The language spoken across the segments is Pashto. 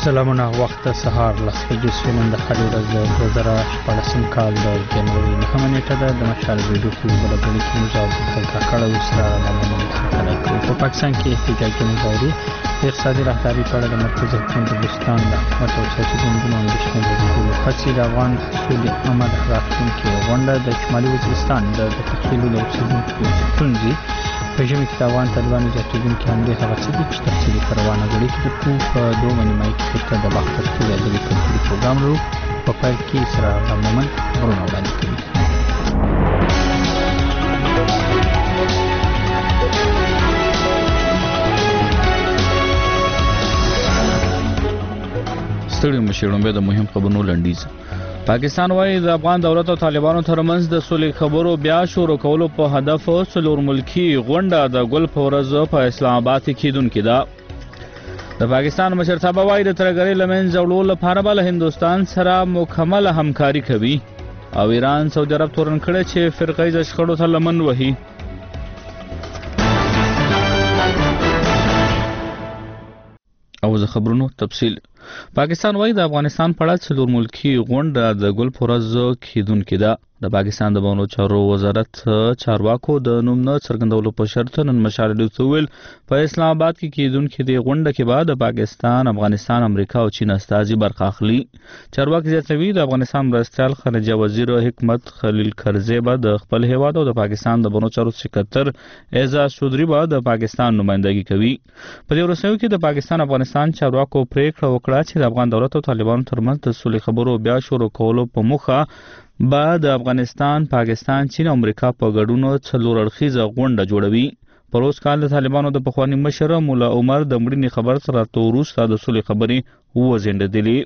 سلامونه وخت سهار لس بجې سوینن د خالي ورځ د 2014 کال د جنوري 9 نیټه ده. د مشال ویډیو کې بلبلي کې مجاز د کاکړه وسره لمنو خبرې کوي. په پاکستان کې احتجاجي مظاهرې د اقتصادي راهداري په اړه د مرکزي حکومت د بلوچستان د حکومت او سیاسي ګوندونو اندېښنې لري. هڅې د افغان سولې عامه راتلونکې غونډه د شمالي وزیرستان د تخیلو د اوسېدونکو ستونزې په ژمي کې د افغان طالبانو زیاتېدونکي حملې هغه څه دي چې تفصیلي په روانه غړي کې په 2 نیمایي کې ورته د وخت تر ټولو ادبي کلتوري پروګرام لرو. په پیل کې سره مومن خبرونه وړاندې کوي. ستړي مشر لومبه د مهم خبرونو لنډیز. پاکستان وايي د افغان دولت او طالبانو ترمنځ د صلح خبرو بیا شروع کولو په هدف څلور ملکی غونډه د ګل په ورځ په اسلام آباد کې کیدونکې ده. د پاکستان مشرتابه وايي د ترهګرۍ له منځه وړلو لپاره به له هندوستان سره مکمله همکاري کوي او ایران سعودي عرب تورن کړی چې فرقه ییزه شخړو ته لمن وهي. او د خبرونو تفصیل. پاکستان وايي د افغانستان په اړه څلور ملکی غونډه د ګل په ورځ کیدونکې ده. د پاکستان د بانو چارو وزارت چارواکو د نوم نه څرګندولو په شرط نن مشارلو تول په اسلام آباد کې کیدونکې د غونډه کې بعد د پاکستان، افغانستان، امریکا او چین استازي برخه اخلي. چارواکي زیاتوي د افغانستان مرستیال خارجه وزیر حکمت خلیل کرزی به د خپل هیواد او د پاکستان د بانو چارو سکرټر اعزاز چودري به د پاکستان نمائندګي کوي. په دې ورسېو کې د پاکستان افغانستان چارواکو پریکړه وکړه چې د افغان دولت او طالبانو ترمنځ د صلح خبرو بیا شروع کولو په موخه بعد د افغانستان، پاکستان، چین او امریکا په ګډون څلور اړخیزه غونډه جوړوي. په روز کال د طالبانو د پخواني مشر مولا عمر د مړینې خبر سره وروسته د صلح خبرې وځنډېدلې.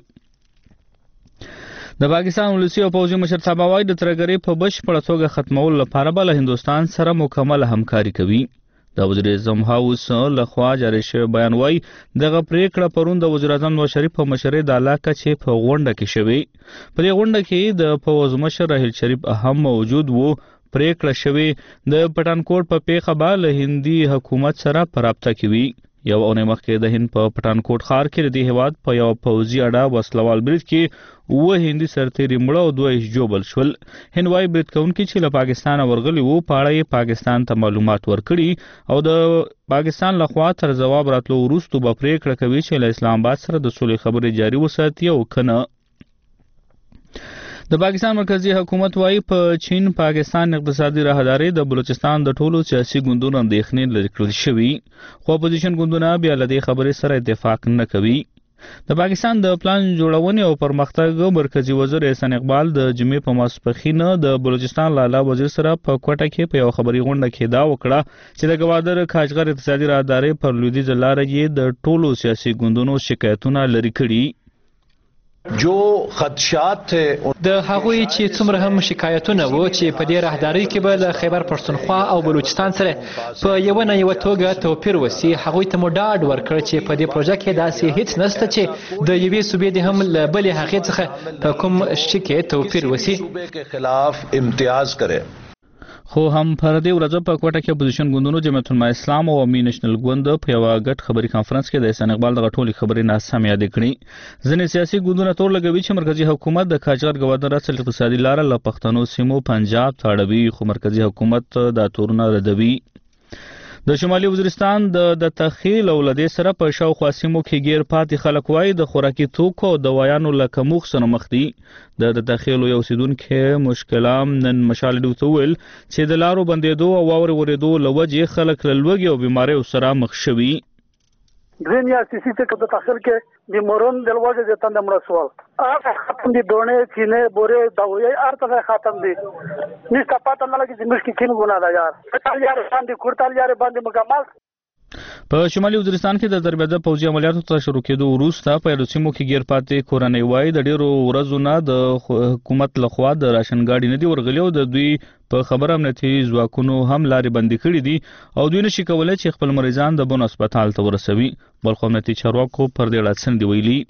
د پاکستان ولسی او پوځي مشرتابه وايي د ترهګرۍ په بشپړه توګه ختمولو لپاره به له هندوستان سره مکمل همکاري کوي. د وزیر اعظم هاوس لخوا جاری شوی بیان وايي دغه پریکړه پرون د وزیر اعظم نواز شریف په مشرۍ د علاقه چې په غونډه کې شوی. په دې غونډه کې د پوځ مشر راحیل شریف اهم موجود وو. پریکړه شوی د پټانکوټ په پیښه به له هندي حکومت سره په رابطه کې وي. یو اونۍ مخکې د هند په پټانکوټ ښار کې د هیواد په یو پوځي اډه وسلوال برید کې 9 هندي سرتیري مړه او 2 ژوبل شول. هند وايي برید کوونکي چې له پاکستان ورغلي وو په اړه یې پاکستان ته معلومات ورکړي او د پاکستان لخوا تر جواب راتلو وروسته به پریکړه کوي چې له اسلام آباد سره د صلح خبرې جاري وساتي او کنه. د پاکستان مرکزی حکومت وايي په چین پاکستان اقتصادي راهداري د بلوچستان د ټولو سیاسي ګوندونو اندېښنې لرې کړل شوي، خو اپوزیشن ګوندونه بیا له دې خبرې سره اتفاق نه کوي. د پاکستان د پلان جوړونې او پرمختګ مرکزی وزیر احسان اقبال د جمعې په ماسپښین د بلوچستان لاله وزیر سره په کوټه کې په یو خبري غونډه کې دا وکړه چې د گوادر کاچغر اقتصادي راهداري پر لویدیځ لارې یې د ټولو سیاسي ګوندونو شکایتونه لرې کړي. جو خدشات د هغوی چې څومره هم شکایتونه وو چې په دې راهداري کې به له خیبر پښتونخوا او بلوچستان سره په یو نه یو توګه توپیر وسی، هغوی ته مو ډاډ ورکړ چې په دې پروژه کې داسې هیڅ نشته چې د یوې صوبې د هم له بلې هغې څخه په کوم شي کې توپیر وسی صوبې خلاف امتیاز کړي. خو هم پر دې ورځ په کوټه کې اپوزیشن ګوندونو جمعیت العلماء اسلام او عوامي نېشنل ګوند په یو غټ خبري کانفرنس کې د احسان اقبال دغه ټولې خبرې ناسمې یادې کړې. ځینې سیاسي ګوندونه تور لګوي چې مرکزی حکومت د کاچغر گوادر اصل اقتصادي لاره له پښتنو سیمو پنجاب ته اړوي، خو مرکزی حکومت دا تورونه ردوي. د شمالي وزیرستان د تخیل او لدې سره په شاوخوا سیمو کې غیر پاتې خلک وايي د خوراکي توکو او دوايانو له کمښت سره مخ دي. د تخیل یو اوسیدونکو مشکلات نن مشالډو تول چې د لارو بندېدو او واورې ورېدو له وجې خلک له لوږې او بیماریو سره مخ شوي. دنیا سیسی ته د تاخر کې د مورون د لوجه د تند مړ سوال ختم دي دونه چینه بوره داوی ارته ختم دي نشته پاتې نه لګي چې مشکل کین ګونه دا یار باندې کورتال یار باندې مکمل. په شمالي وزیرستان کې د دربده پوځي عملیاتو ته شروع کېدو وروسته په یادو سیمو کې غیر پاتې کورنۍ وايي د ډیرو ورځو نه د حکومت لخوا د راشن ګاډي نه دی ورغلي او د دوی په خبره امنیتي ځواکونو هم لارې بندي کړې دي او دوی نشي کولای چې خپل مریضان د بن هسپتال ته ورسوي. بلخو امنیتي چارواکو پر دې اړه څه دی ویلي.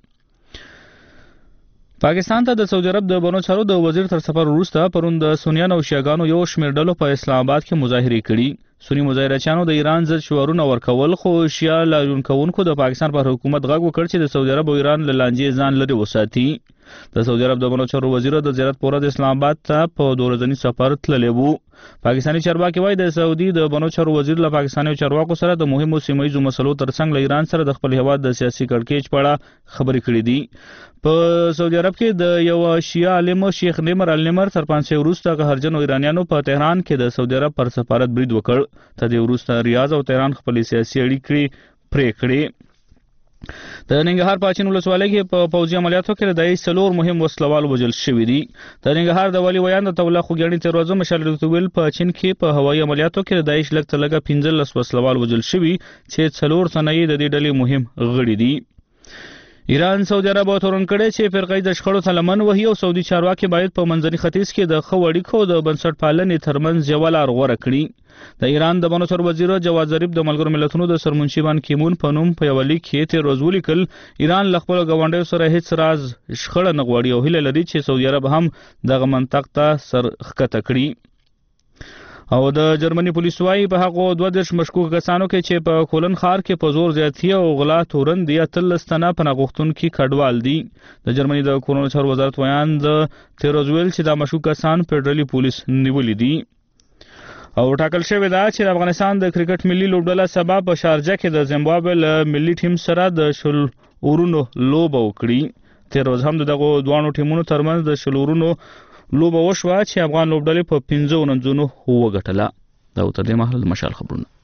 پاکستان ته د سعودي عرب د بانو چارو د وزیر تر سفر وروسته پرون د سنیانو او شیعاګانو یو شمېر ډلو په اسلام آباد کې مظاهرې کړي. سنی مظاهرچیانو د ایران ضد شعارونه ورکول، خو شیعه لاریونکوونکو د پاکستان پر حکومت غږ وکړ چې د سعودي عرب او ایران له لانجې ځان لرې وساتي. د سعودي عرب د بنو چارو وزیر د زیارت په ورځ اسلام آباد ته په 2 ورځني سفر تللی وو. پاکستاني چارواکي وایي د سعودي د بنو چارو وزیر له پاکستاني چارواکو سره د مهمو سیمه ییزو مسلو ترڅنګ له ایران سره د خپل هیواد د سیاسي کړکېچ په اړه خبرې کړې دي. په سعودي عرب کې د یو شیعه عالم شیخ نیمر النمر تر 500 وروسته قهرجنو ایرانیانو په تهران کې د سعودي عرب پر سفارت برید وکړ. تر دې وروسته ریاض او تهران خپل سیاسي اړیکې پرې کړې. د ننګرهار په اچین ولسوالۍ کې په پوځي عملیاتو کې د داعش 4 مهم وسلوال وژل شوي دي. د ننګرهار د والي ویان د توله خوګیاڼي تیر ورځ مشال رتویل په اچین کې په هوایي عملیاتو کې د داعش لږ تر لږه 15 وسلوال وژل شوي چې 4 تنه یې د دې ډلې مهم غړي دي. ایران سعودي عرب تورن کړي چې فرقې د شخړو ته لمن وهي او سعودي چارواکي باید په منځني ختیځ کې د ښو اړیکو د بنسټ پالنې ترمنځ یوه لار غوره کړي. د ایران د بنو چارو وزیر جواد ظریف د ملګرو ملتونو د سرمنشي بان کیمون په نوم په یوه لیک کې تیر ورځ ولیکل ایران له خپلو ګاونډیو سره هیڅ راز شخړه نه غواړي او هیله لري چې سعودي عرب هم دغه منطق ته سر ښکته کړي. او د جرمني پولیسو وايي په هغو 32 مشکوک کسانو کې چې په کولن ښار کې په زور زیاتی او غلا تورن دي 13 تنه پناه غوښتونکي کډوال دي. د جرمني د کورونو چارو وزارت ویان د تیر ورځ ویل چې دا مشکوک کسان فدرالي پولیس نیولي دي. او ټاکل شوې ده چې د افغانستان د کرکټ ملي لوبډله سبا په شارجه کې د زیمبابوې له ملي ټیم سره د شل اورونو لوبه وکړي. تیر ورځ هم دغه دوانو ټیمونو ترمنځ د شل اورونو لوبه وشوه چې افغان لوبډلې په 15 نمرونو وګټله. دا تر دې مهاله د مشال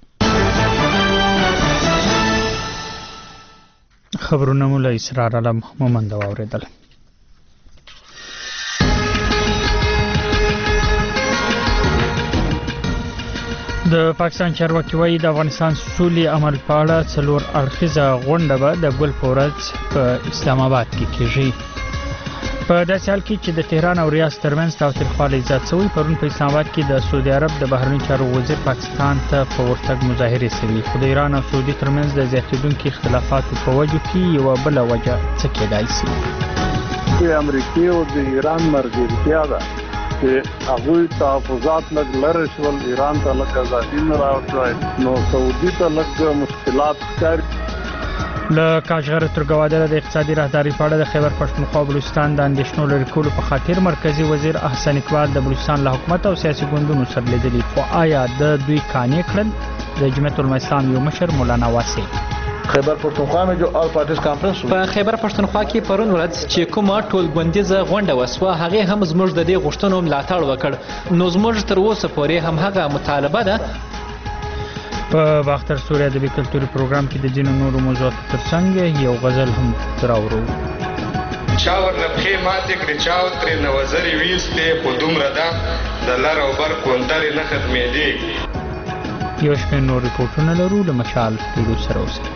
خبرونه مو له اسرار علم مومند واوریدل. د پاکستان چارواکي وایي د افغانستان سولې عمل په اړه 4 اړخیزه غونډه به د ګل په ورځ په اسلام آباد کې کیږي. په داسې حال کې چې د تهران او ریاض ترمنځ تاوتریخوالی زیات شوی، پرون په اسلام آباد کې د سعودي عرب د بهرنی چارو وزیر پاکستان ته په ورتګ مظاهرې شوي، خو د ایران او سعودي ترمنځ د زیاتېدونکو اختلافاتو په وجه کې یوه بله وجه څه کېدای شي. د امریکا او د ایران ملګرتیا ده چې هغوی تحفظات لږ لرې شول، ایران ته لږ ازادي نه راوړی، نو سعودي ته لږ مشکلات ښکاري. له کاشغر تر ګوادره د اقتصادي راهداري په اړه د خیبر پښتونخوا او بلوچستان د اندېښنو لرې کولو په خاطر مرکزي وزیر احسن اقبال د بلوچستان له حکومت او سیاسي ګوندونو سره لیدلي، خو آیا د دوی قانع کړل؟ د جمعیت الاسلام یو مشر مولانا واسع खैबर पख्तूनख्वा में जो all parties conference په خیبر پښتونخوا کې پرون ورځ چې کومه ټول ګوندیزه غونډه وسوه، هغه هم زموږ د دې غوښتنو ملاتړ وکړ. نو زموږ تر اوسه پورې هم هغه مطالبه ده. په باختر سوري ادبي کلتوري پروګرام کې د ځینو نورو موضوعاتو ترڅنګ یو غزل هم راوړو. چا ورنبخې ماتې کړې، چا ترې نوزرې ویستې، خو دومره ده د لر او بر کونترې نه ختمېدې. یو شمېر نور ریپورټونه لرو، له مشال ریډیو سره اوسئ.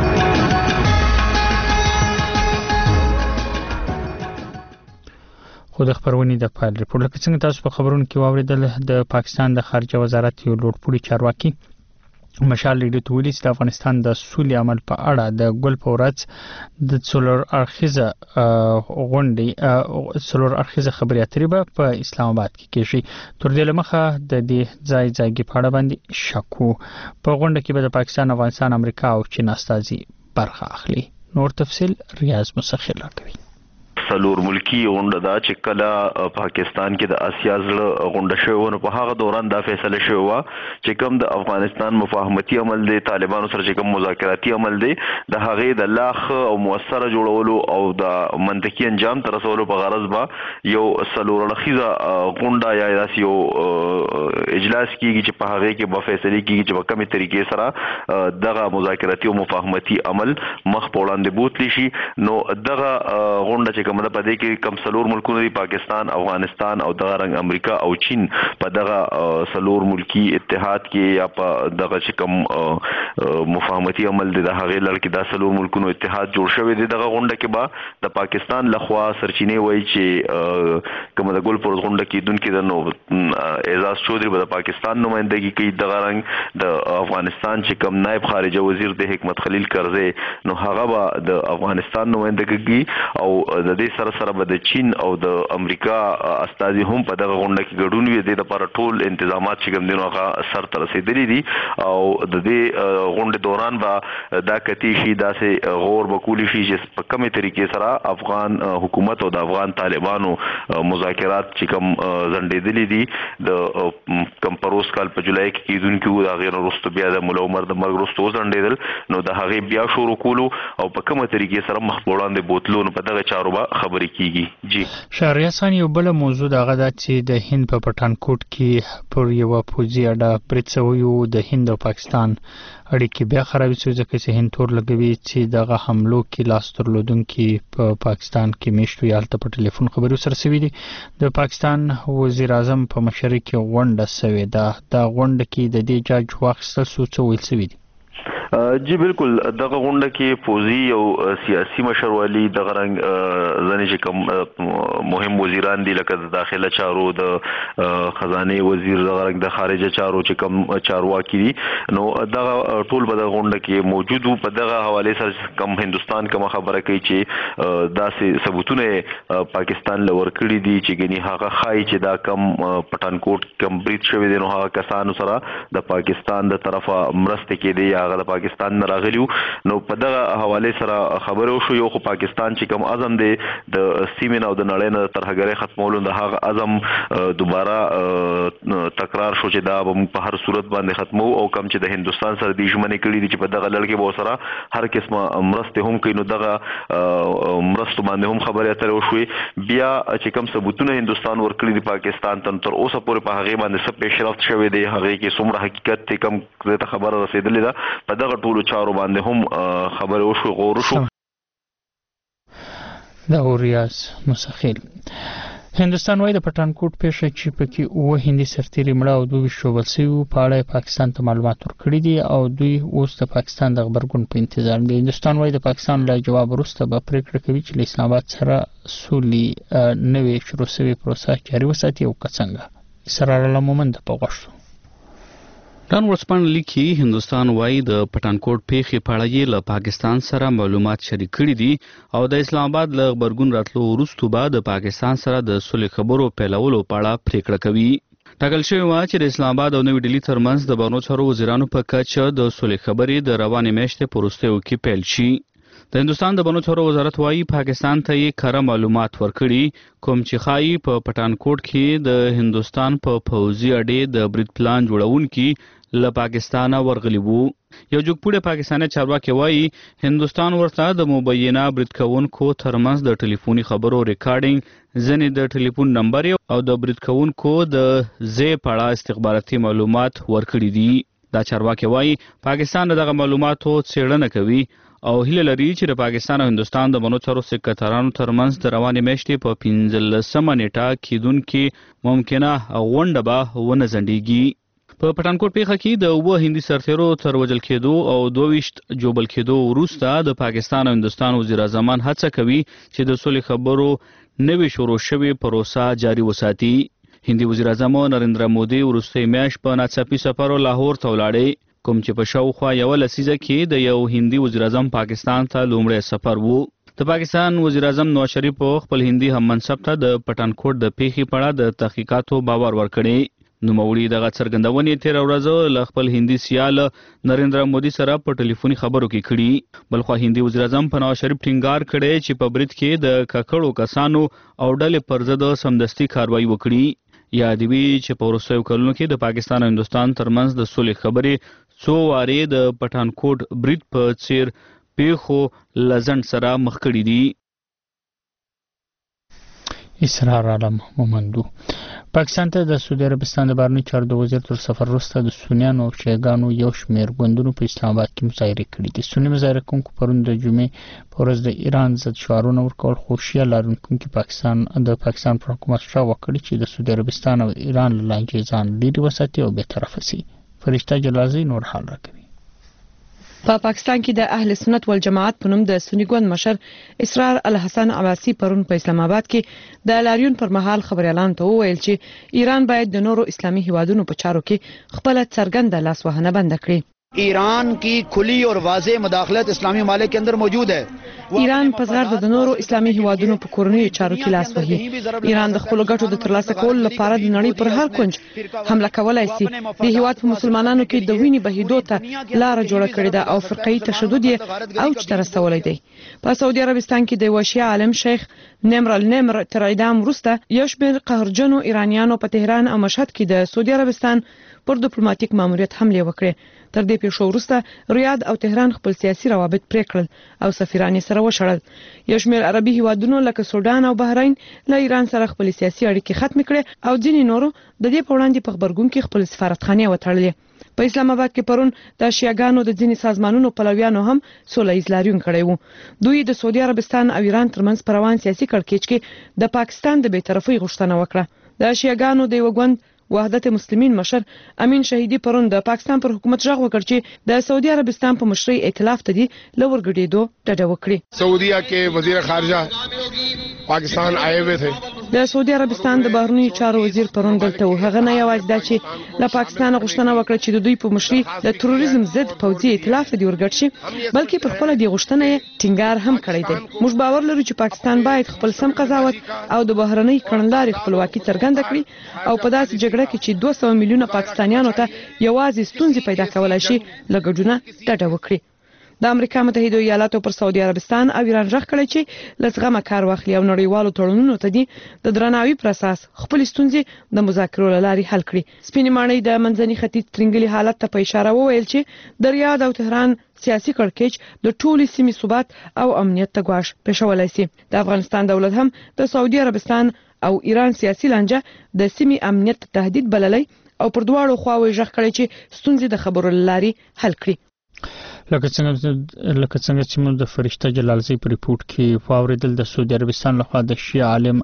خو د خبرونې د پایل ریپورټ لکه څنګه تاسو په خبرونو کې واوریدل، د پاکستان د خارجه وزارت یو لوړپوړي چارواکي مشال ریډیو ته ویلي چې د افغانستان د سولې عمل په اړه د ګل په ورځ د 4 اړخیزه غونډې 4 اړخیزه خبرې اترې به په اسلام آباد کې کیږي. تر دې لمخه د دې ځای په اړه باندې شکو. په غونډه کې به د پاکستان، افغانستان، امریکا او چین استازي برخه اخلي. نور تفصیل ریاض مسخر راکوي. څلور ملکی غونډه دا چې کله پاکستان کې د اسیا زړه غونډه شوی نو په هغه دوران دا فیصله شوی و چې کوم د افغانستان مفاهمتي عمل دی، طالبانو سره چې کوم مذاکراتي عمل دی، د هغه د لاخ او موثره جوړولو او د منطقي انجام تر رسولو په غرض به یو څلور اړخیزه غونډه یا داسې یو اجلاس کیږي چې په هغه کې به فیصله کیږي چې په کومه طریقې سره دغه مذاکراتي او مفاهمتي عمل مخ په وړاندې بوتلی شي. نو دغه غونډه چې کوم د پدې کې کم څلور ملکونه دي، پاکستان، افغانستان او دغه رنګ امریکا او چین، په دغه څلور ملکی اتحاد کې یا په دغه چې کوم مفاهمتي عمل دی د هغه لړ کې د څلور ملکونو اتحاد جوړ شوی دی. دغه غونډه کې به د پاکستان لخوا سرچینې وایي چې کوم د ګل پر غونډه کې دونکو د نو اعزاز چودري به د پاکستان نمائندګي کوي، دغه رنګ د افغانستان چې کوم نائب خارجه وزیر د حکمت خلیل کرزی نو هغه به د افغانستان نمائندګي او د دې سره سره به د چین او د امریکا استازي هم په دغه غونډه کې ګډون وي. د لپاره ټول انتظامات چې کوم دي نو هغه سر ته رسیدلي دي او د دې غونډې دوران به دا کتی شي داسې غور بکولی شي چې په کومه طریقې سره افغان حکومت او د افغان طالبانو مذاکرات چې کوم ځنډېدلي دي د کم پروس کال په جولای کې کیدونکو دا غیر وروسته بیا د مولا عمر د مرګ وروسته ځنډېدل نو د هغې بیا شروع کولو او په کومه طریقې سره مخ په وړاندې بوتلو نو په دغه چارو به خبرې کیږي. جی شهریار یو بل موضوع دغه ده چې د هند په پټانکوټ کې پر یو پوځي اډه برید شوی و. د هند او پاکستان اړیکې بیا خرابې شوې ځکه چې هند تور لګوي چې دغه حملو کې لاس درلودونکي په پاکستان کې میشتو یا هلته په ټلیفون خبرې سره شوي دي. د پاکستان وزیر اعظم په مشرۍ کې غونډه شوې ده. دا غونډه کې د دې جاج واخیستل شو څه ویل شوي دي؟ جی بالکل دغه غونډه کې فوزي او سیاسي مشرولي دغه رنګ ځنې چې کوم مهم وزیران دي لکه د داخله چارو د خزانه وزیر دغه رنګ د خارجه چارو چې کوم چارواکي دي نو دغه ټول په دغه غونډه کې موجود وو. په دغه حواله سره کوم هندستان کوم خبره کوي چې داسې ثبوتونه پاکستان لور کړی دي چې ګني هغه خای چې دا کم پټانکوټ کم بریټ شوی دي نو هغه کسانو سره د پاکستان د طرفه مرسته کې دي هغه د پاکستان نه راغلیو نو په دغه حواله سره خبرو شو. یو خو پاکستان چې کوم عزم دی د سیمې او د نړۍ نه ترهګرۍ ختمولو د هغه عزم دوباره تکرار شو چې دا په هر صورت باندې ختمو او کم چې د هندستان سره د ژمنې کړي دي چې په دغه لړ کې به سره هر قسمه مرسته هم کوي نو دغه مرستو باندې هم خبرې اترې وشوې. بیا چې کوم ثبوتونه هندستان ورکړي دي پاکستان تر اوسه پورې په هغه باندې څه پیشرفت شوی دی هغه کې څومره حقیقت ته کم ته خبره رسیدلې ده په دغه ټولو چارو باندې هم خبرې وشو غور وشو. دا ریاض مسخیل. هندستان وايي د پټانکوټ پیښه چې پکې اوه هندي سرتیري مړه او 22 شوبل شوي په اړه پاکستان ته معلومات ورکړي دي او دوی اوس د پاکستان د خبرګون په انتظار دي. هندستان وايي د پاکستان له جواب وروسته به پریکړه کوي چې له اسلام آباد سره سولې نوې شروع شوې پروسه جاري وساتي او که څنګه. اسرار الله مومند په غوښتو ډان ورسپان لیکي هندستان وايي د پټانکوټ پیښې په اړه له پاکستان سره معلومات شریک کړي دي او د اسلام آباد له خبرګون راتلو وروسته به د پاکستان سره د صلح خبرو پیلولو په اړه پریکړه کوي. ټاکل شوی و چې د اسلام آباد او نوې ډیلي ترمنځ د بانو چارو وزیرانو په کچه د صلح خبرې د روانې میاشتې په وروستیو کې پیل شي. د هندستان د بانو چارو وزارت وايي پاکستان ته یې کره معلومات ورکړي کوم چې ښایي په پټانکوټ کې د هندستان په پوځي اډې د برید پلان جوړونکي له پاکستانه ورغلی وو. یو جوګپوړی پاکستاني چارواکي وایي هندستان ورته د مبینه برید کوونکو ترمنځ د ټلیفوني خبرو ریکارډینګ ځینې د ټلیفون نمبر او د برید کوونکو د ځای په اړه استخباراتي معلومات ورکړي دي. دا چارواکي وایي پاکستان دغه معلوماتو څېړنه کوي او هیله لري چې د پاکستان او هندستان د بنو چارو سکرټرانو ترمنځ د روانې میاشتې په 15مه نیټه کېدونکې ممکنه غونډه به ونه ځنډېږي. په پټانکوټ پیښه کې د اوه هندي سرتیرو تر وژل کېدو او 22 جوبل کېدو وروسته د پاکستان او هندستان وزیر اعظمان هڅه کوي چې د صلح خبرو نوې شروع شوې پروسه جاري وساتي. هندي وزیر اعظم نریندرا مودي وروستۍ میاشت په ناڅاپي سفر لاهور ته ولاړی کوم چې په شاوخوا یوه لسیزه کې د یو هندي وزیر اعظم پاکستان ته لومړی سفر وو. د پاکستان وزیر اعظم نواز شریف په خپل هندي هم منصب ته د پټانکوټ د پیښې په اړه د تحقیقاتو باور ورکړی. نوموړي دغه څرګندونې تېره ورځ له خپل هندي سیال نریندرا مودي سره په ټلیفوني خبرو کې کړي. بلخوا هندي وزیر اعظم په نواز شریف ټینګار کړی چې په برید کې د ککړو کسانو او ډلې پر ضد سمدستي کاروایي وکړي. یاد وي چې په وروستیو کلونو کې د پاکستان او هندوستان ترمنځ د صلح خبرې څو وارې د پټانکوټ برید په څیر پیښو له ځنډ سره مخ کړي دي. اسرار عالم مومندو پاکستان ته د سعودي عربستان د بهرنیو چارو د وزیر تر سفر وروسته د سنیانو او شیعګانو یو شمېر ګوندونو په اسلام آباد کې مظاهرې کړې دي. سني مظاهره کوونکو پرون د جمعې په ورځ د ایران ضد شعارونه ورکول خو شیعه لرونکي د پاکستان پر حکومت شا وکړي چې د سعودي عربستان او ایران له لانجې ځان لرې وساتي او بېطرفه شي. فرشته جلازي نور حال راکوي. په پاکستان کې د اهل سنت والجماعت په نوم د سنی ګوند مشر اسرار الحسن عباسی پرون په اسلام آباد کې د لاریون پر مهال خبريالانو ته وویل چې ایران باید د نورو اسلامي هیوادونو په چارو کې خپل څرګنده لاسوهنه بند کړي. ईरान की खुली और वाज़ेह मुदाखलत इस्लामी ममालिक के अंदर मौजूद है। ایران په زغرد د نورو اسلامي هیوادونو په کورنیو چارو کې لاس وهي. ایران د خپل ګټو د ترلاسه کولو لپاره د نړۍ پر هر کونج حمله کولای شي. د هیواد په مسلمانانو کې د وینې بهیدو ته لار جوړه کړې ده او فرقه‌ای تشدد یې اوج ته رسولی دی. په سعودي عربستان کې د وشیا عالم شیخ نمر النمر تر اعدام وروسته یو شمېر قهرجنو ایرانیانو په تهران او مشهد کې د سعودي عربستان پر ډیپلوماټیک ماموریت حمله وکړه. تر دې پیښو وروسته ریاض او تهران خپل سیاسي روابط پرې کړل او سفیران یې سره وشړل. یو شمېر عربي هیوادونو لکه سودان او بحرین له ایران سره خپل سیاسي اړیکې ختم کړې او ځینې نورو د دې په وړاندې په خبرګون کې خپل سفارتخانې وتړلې. په اسلام آباد کې پرون د شیعاګانو د ځینې سازمانونو پلویانو هم سوله ایز لاریون کړی وو. دوی د سعودي عربستان او ایران ترمنځ پر روان سیاسي کړکېچ کې د پاکستان د بی‌طرفۍ غوښتنه وکړه. د شیعاګانو د یو ګوند وحدت مسلمین مشر امین شهیدی پرون د پاکستان پر حکومت ژغ وکړ چې د سعودي عربستان په مشرۍ ائتلاف ته دی لور ګډېدو ډډه وکړي. سعودیہ کے وزیر خارجہ پاکستان آئے ہوئے تھے. د سعودي عربستان د بهرنیو چارو وزیر پرون دلته و. هغه نه یوازې دا چې له پاکستان غوښتنه وکړه چې د دوی په مشرۍ د تروریزم ضد پوځي ائتلاف ته دی ورګډ شي، بلکې په خپل د غوښتنې ټینګار هم کړی دی. موږ باور لرو چې پاکستان باید خپل سم قضاوت او د بهرنۍ کړنلارې خپلواکي څرګنده کړي او په داسې جګړه کې چې 200 میلیونه پاکستانیانو ته یوازې ستونزې پیدا کولای شي له ګډونه ډډه وکړي. د امریکا متحده ایالاتو پر سعودي عربستان او ایران ژغ کړی چې لږه کار واخلي او نړیوالو تړونونو ته دی د درناوي پر اساس خپل ستونزې د مذاکرو لاري حل کړي. سپینې ماڼۍ د منځني ختیځ ترنګلي حالت ته په اشاره وویل چې د ریاض او تهران سیاسي کړکېچ د ټولې سیمې ثبات او امنیت ته ګواښ پېښولی شي. د افغانستان دولت هم د سعودي عربستان او ایران سیاسي لانجه د سیمې امنیت تهدید بللی او پر دواړو خواوې ژغ کړی چې ستونزې د خبرو لاري حل کړي. لکه څنګه چې موږ د فرشته جلالزی په ریپورت کې واوریدل، د سعودي عربستان لخوا د شیعه عالم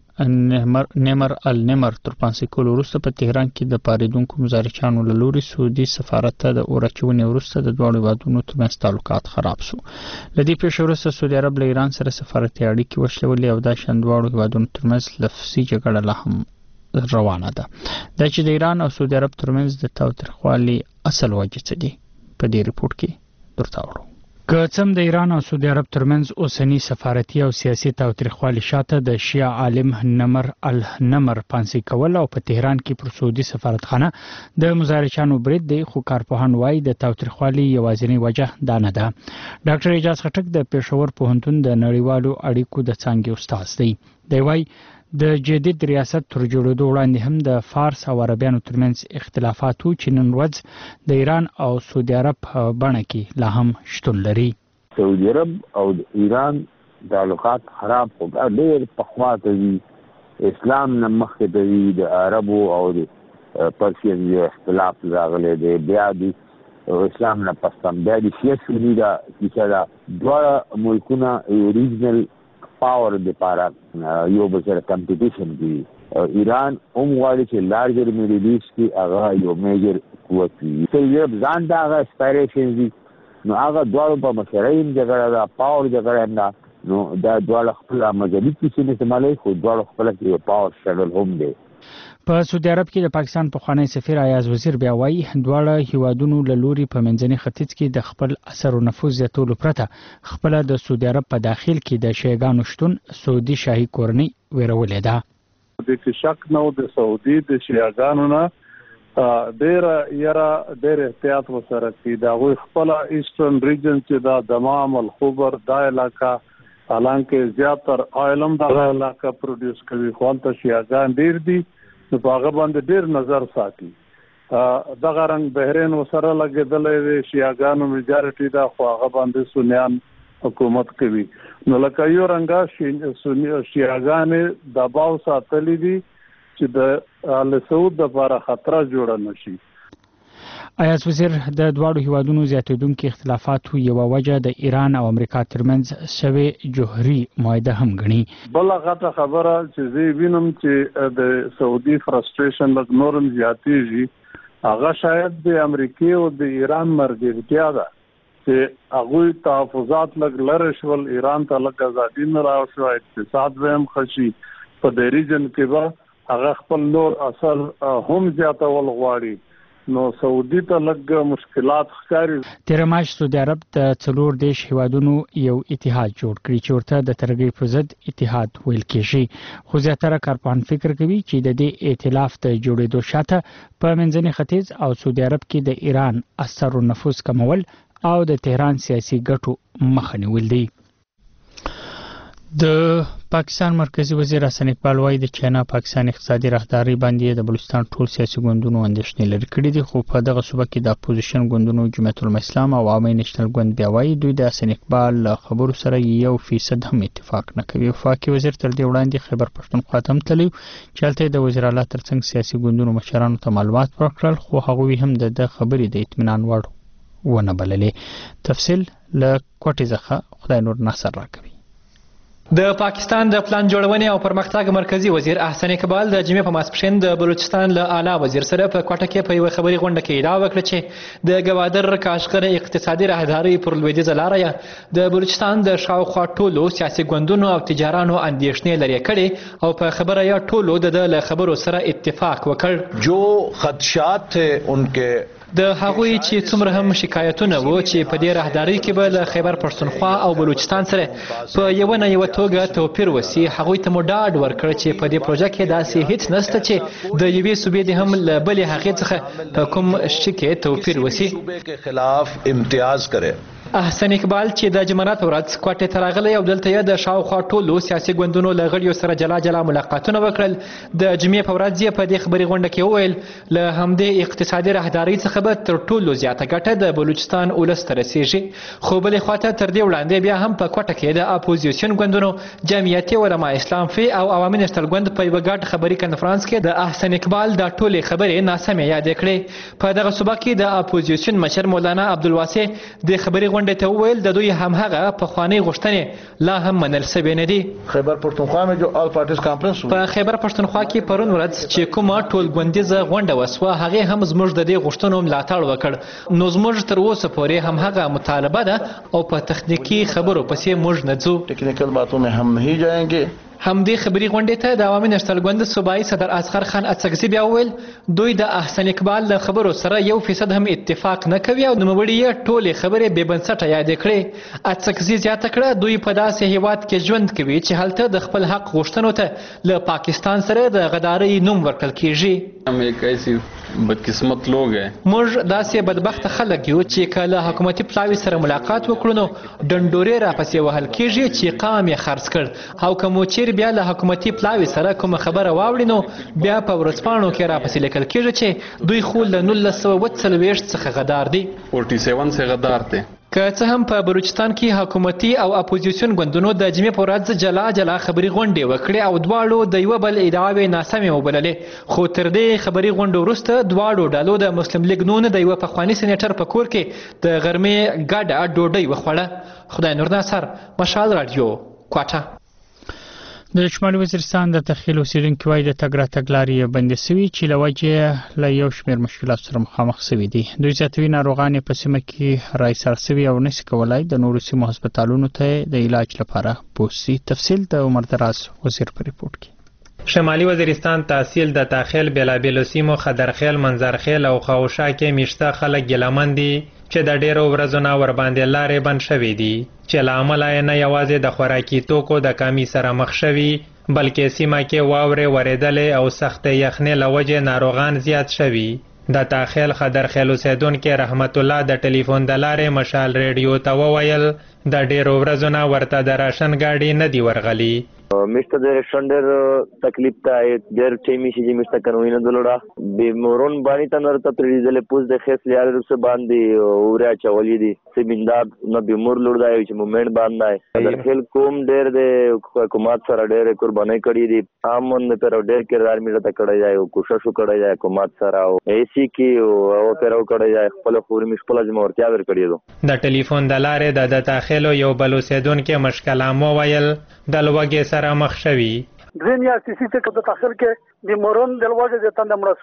نمر النمر تر پانسي کولو وروسته په تهران کې د پاریدونکو مزارچانو له لوري سعودي سفارت ته د اورچونې وروسته د دواړو هیوادونو ترمنځ تعلقات خراب شو. له دې پیښې وروسته سعودي عرب له ایران سره سفارتي اړیکې وشلولې او دا شان دواړو هیوادونو ترمنځ لفظي جګړه لا هم روانه ده. دا چې د ایران او سعودي عرب ترمنځ د تاوتریخوالي اصل وجه څه دی په دې ریپورت کې درتاوړو. که څم د ایران او سعودي عرب ترمنځ اوسنی سفارتي او سیاسي تاوتریخوالي شاته د شیعه عالم نمر النمر پانسي کول او په تهران کې پر سعودي سفارتخانه د مزارچانو برید دی، خو کارپوهان وایي د تاوتریخوالي یوازینی وجه دا نه ده. ډاکټر اعجاز خټک د پېښور پوهنتون د نړیوالو اړیکو د څانګې استاد دی. دی وایي د جدید ریاست تر جوړېدو وړاندې هم د فارس او عربیانو ترمنځ اختلافات وو چې نن ورځ د ایران او سعودي عرب په بڼه کې لا هم شتون لري. سعودي عرب او ایران تعلقات خراب خو ډېر پخوا ته دي، اسلام نه مخکې ته دي، د عربو او د پرسیان یو اختلاف راغلی دی، بیا د اسلام نه پس هم بیا د شیعه سني دا کیسه ده. دواړه ملکونه ریجنل پاور لپاره یو بل سره کمپټیشن کوي. ایران هم غواړي چې لارجر میډل ایسټ کې هغه یو میجر قوت وي. سعودي عرب ځان ته هغه اسپایریشن دي، نو هغه دواړو په مشرۍ جګړه ده، پاور جګړه ده، نو دا دواړه خپل مذهبي کیسې نه استعمالوي، خو دواړو خپل یو پاور شډل هم دی. په سعودي عرب کې د پاکستان پخوانی سفیر ایاز وزیر بیا وایي دواړه هیوادونو له لوري په منځني ختیځ کې د خپل اثر او نفوذ زیاتولو پرته خپل د سعودي عرب په داخل کې د شیعاګانو شتون سعودي شاهي کورنۍ ویرولې ده. د شک نو د سعودي د شیعاګانو نه ډېر احتیاط وسره کوي. دا غوي خپل ایسټرن ریجن چې دا دمام الخبر دا علاقہ حالانکه زیاتر آیلم دا علاقہ پروډوس کوي، خو ته شیعاګان ډېر دي، نو په هغه باندې ډېر نظر ساتي. دغه رنګ بحرین وسره لګېدلی دی، شیعاګانو میجارټي ده، خو هغه باندې سنیان حکومت کوي. نو لکه یو رنګه شیعاګانې دباو ساتلی دي چې د آل سعود دپاره خطره جوړه نشي. ایاز وزیر د دواړو هیوادونو زیاتېدونکي اختلافاتو یوه وجه د ایران او امریکا ترمنځ شوې جوهري معاهده هم ګڼي. بله غټه خبره چې زه وینم چې د سعودي فرستریشن لږ نورم زیاتېږي، هغه شاید د امریکې او د ایران مرګرتیا ده چې هغوی تحفظات لږ لرې شول، ایران ته لږ ازادي نه راوشوه، اقتصاد به هم ښه شي، په دې ریجن کې به هغه خپل نور اثر هم زیاتول غواړي. نو سعودي ته لږ مشکلات ښکاري. تیر ماش سعودي عرب د 4 دیش هیوادونو یو اتحاد جوړ کړی چې ورته د ترغیب په ضد اتحاد ویل کېږي، خو زیاتره کارپوهان فکر کوي چې د دې ائتلاف د جوړېدو شاته په منځني ختیځ او سعودي عرب کې د ایران اثر او نفوذ کمول او د تهران سیاسي ګټو مخه نیول دي. د پاکستان مرکزی وزیر حسن اقبال وايي د چاینا پاکستان اقتصادي راهداري باندې د بلوچستان ټول سیاسي ګوندونو اندېښنې لري کړې دي، خو په دغه صوبه کې د اپوزیشن ګوندونو جمعیت الاسلام او عوامي نېشنل ګوند بیا وايي دوی د حسن اقبال خبرو سره 1% هم اتفاق نه کوي. وفاقي وزیر تر دې وړاندې خیبر پښتونخوا ته هم تللی چې هلته د وزیر اعلی ترڅنګ سیاسي ګوندونو مشرانو ته معلومات ورکړل، خو هغوی هم د خبرې د اطمینان وړ ونه بللې. تفصیل له کوټې څخه خدای نور ناصر راکوي. د پاکستان د پلان جوړونې او پرمختګ مرکزی وزیر احسن اقبال د جمعې په ماسپښین د بلوچستان له اعلی وزیر سره په کوټه کې په یوه خبري غونډه کې ادعا وکړه چې د ګوادر کاشغر اقتصادي راهداري پر لویدیځه لاره د بلوچستان د شاوخوا ټولو سیاسي ګوندونو او تجارانو اندېښنې لرې کړې او په خبره یې ټولو د خبرو سره اتفاق وکړ. جو خدشات تھے انکے د هغوی چې څومره هم شکایتونه وو چې په دې راهداري کې به له خیبر پښتونخوا او بلوچستان سره په یوه نه یوه توګه توپیر وسي، هغوی ته مو ډاډ ورکړ چې په دې پروژه کې داسې هیڅ نشته چې د یوې صوبې د هم له بلې هغې څخه په کوم شي کې توپیر وسي. خلاف امتیاز کرے. احسن اقبال چې د جمعرات ورځ کوټې ته راغلی او دلته یې د شاوخوا ټولو سیاسي ګوندونو له غړیو سره جلا جلا ملاقاتونه وکړل. د جمعې په ورځ یې په دې خبري غونډه کې وویل له همدې اقتصادي راهدارۍ څخه به تر ټولو زیاته ګټه د بلوچستان ولس ته رسیږي، خو بلې خواته تر دې وړاندې بیا هم په کوټه کې د اپوزیسیون ګوندونو جمعیتي علما اسلام فی او عوامي نېشنل ګوند په یوه ګډ خبري کنفرانس کې د احسن اقبال دا ټولې خبرې ناسمې یادې کړې. په دغه صوبه کې د اپوزیسیون مشر مولانا عبدالواسع د خبري غونډې ته وویل د دوی همهغه پخوانۍ غوښتنې لا هم منل شوې نه دي. خیبر پښتونخوا میں جو آل پارټیز کانفرنس په خیبر پښتونخوا کې پرون ورځ چې کومه ټول ګوندیزه غونډه وسوه هغې هم زموږ د دې غوښتنو ملاتړ وکړ، نو زموږ تر اوسه پورې همهغه مطالبه ده او په تخنیکي خبرو پسې موږ نه ځو. ټیکنیکل باتوں میں ہم نہیں جائیں گے. همدې خبري غونډې ته د عوامي نېشنل ګوند صوبایي صدر اصغر خان اڅکزي بیا وویل دوی د احسن اقبال له خبرو سره 1% هم اتفاق نه کوي او نوموړي یې ټولې خبرې بې بنسټه یادې کړې. اڅکزي زیاته کړه دوی په داسې هیواد کې ژوند کوي چې هلته د خپل حق غوښتنو ته له پاکستان سره د غدارۍ نوم ورکړل کېږي. हम एक ऐसी बदकिस्मत लोग हैं. موږ داسې بدبخت خلک یو چې کله حکومتي پلاوي سره ملاقات وکړو نو ډنډورې راپسې وهل کېږي چې قام یې خرڅ کړ او که مو چیرې بیا له حکومتي پلاوي سره کومه خبره واوړي نو بیا په ورځپاڼو کې راپسې لیکل کېږي چې دوی خو له 1940 څخه غدار دي. 47 سے غدار ته. که څه هم په بلوچستان کې حکومتي او اپوزیسیون ګوندونو د جمعې په ورځ جلا جلا خبري غونډې وکړې او دواړو د یوه بل ادعاوې ناسمې وبللې، خو تر دې خبري غونډو وروسته دواړو ډلو د مسلم لیګ نون د یوه پخواني سینیټر په کور کې د غرمې ګډه ډوډۍ وخوړه. خدای نور ناصر، مشال رادیو، کوټه. د شمالي وزیرستان د تخیل اوسیدونکي وایي د تګ راتګ لارې بندې سوي چې له وجې له یو شمېر مشکلاتو سره مخامخ سوي دي. دوی زیاتوي ناروغان یې په سیمه کې رایسار سوي او نشي کولای د نورو سیمو هسپتالونو ته د علاج لپاره بوسي. تفصیل د عمر دراز وزیر په ریپورت کې. شمالي وزیرستان تحصیل د تاخیل بېلابېلو سیمو خدرخیل، منظرخیل او خاوشا کې میشته خلک ګیلمن دي چې د ډېرو ورځو نه ورباندې لارې بند شوي دي چې له امله یې نه یوازې د خوراکي توکو د کمی سره مخ شوي بلکې سیمه کې واورې ورېدلې او سختې یخنۍ له وجې ناروغان زیات شوي. د تاخیل خدرخیل اوسیدونکي رحمت الله د ټلیفون د لارې مشال ریډیو ته وویل د ډېرو ورځو نه ورته د راشن गाड़ी نه دی ورغلی. Mr. de Shonder تکلیف ته ډېر ټیمي شي مشته کنوینه دلوړه به مورون باندې تنور ته پریزله پوز د خیس لیار سره باندې اوریا چولې دي سیمنداب نو به مور لور دی چې مومنت باندې در خل کوم ډېر د حکومت سره ډېر قرباني کړې دي امون پر ډېر کردار میره ته کړی دی او کوشش وکړی دی حکومت سره او ایسی کې او پر کړی دی خپل خوري مشکل جمهورتیا ور کړی دو د ټلیفون د لارې د تاخیلو یو بلوسیدون کې مشکل مو ویل د لوګي مخ شوي. دریم یا سیسی ته د تاخیر کې د مورون دلواجه د تند مړ سوال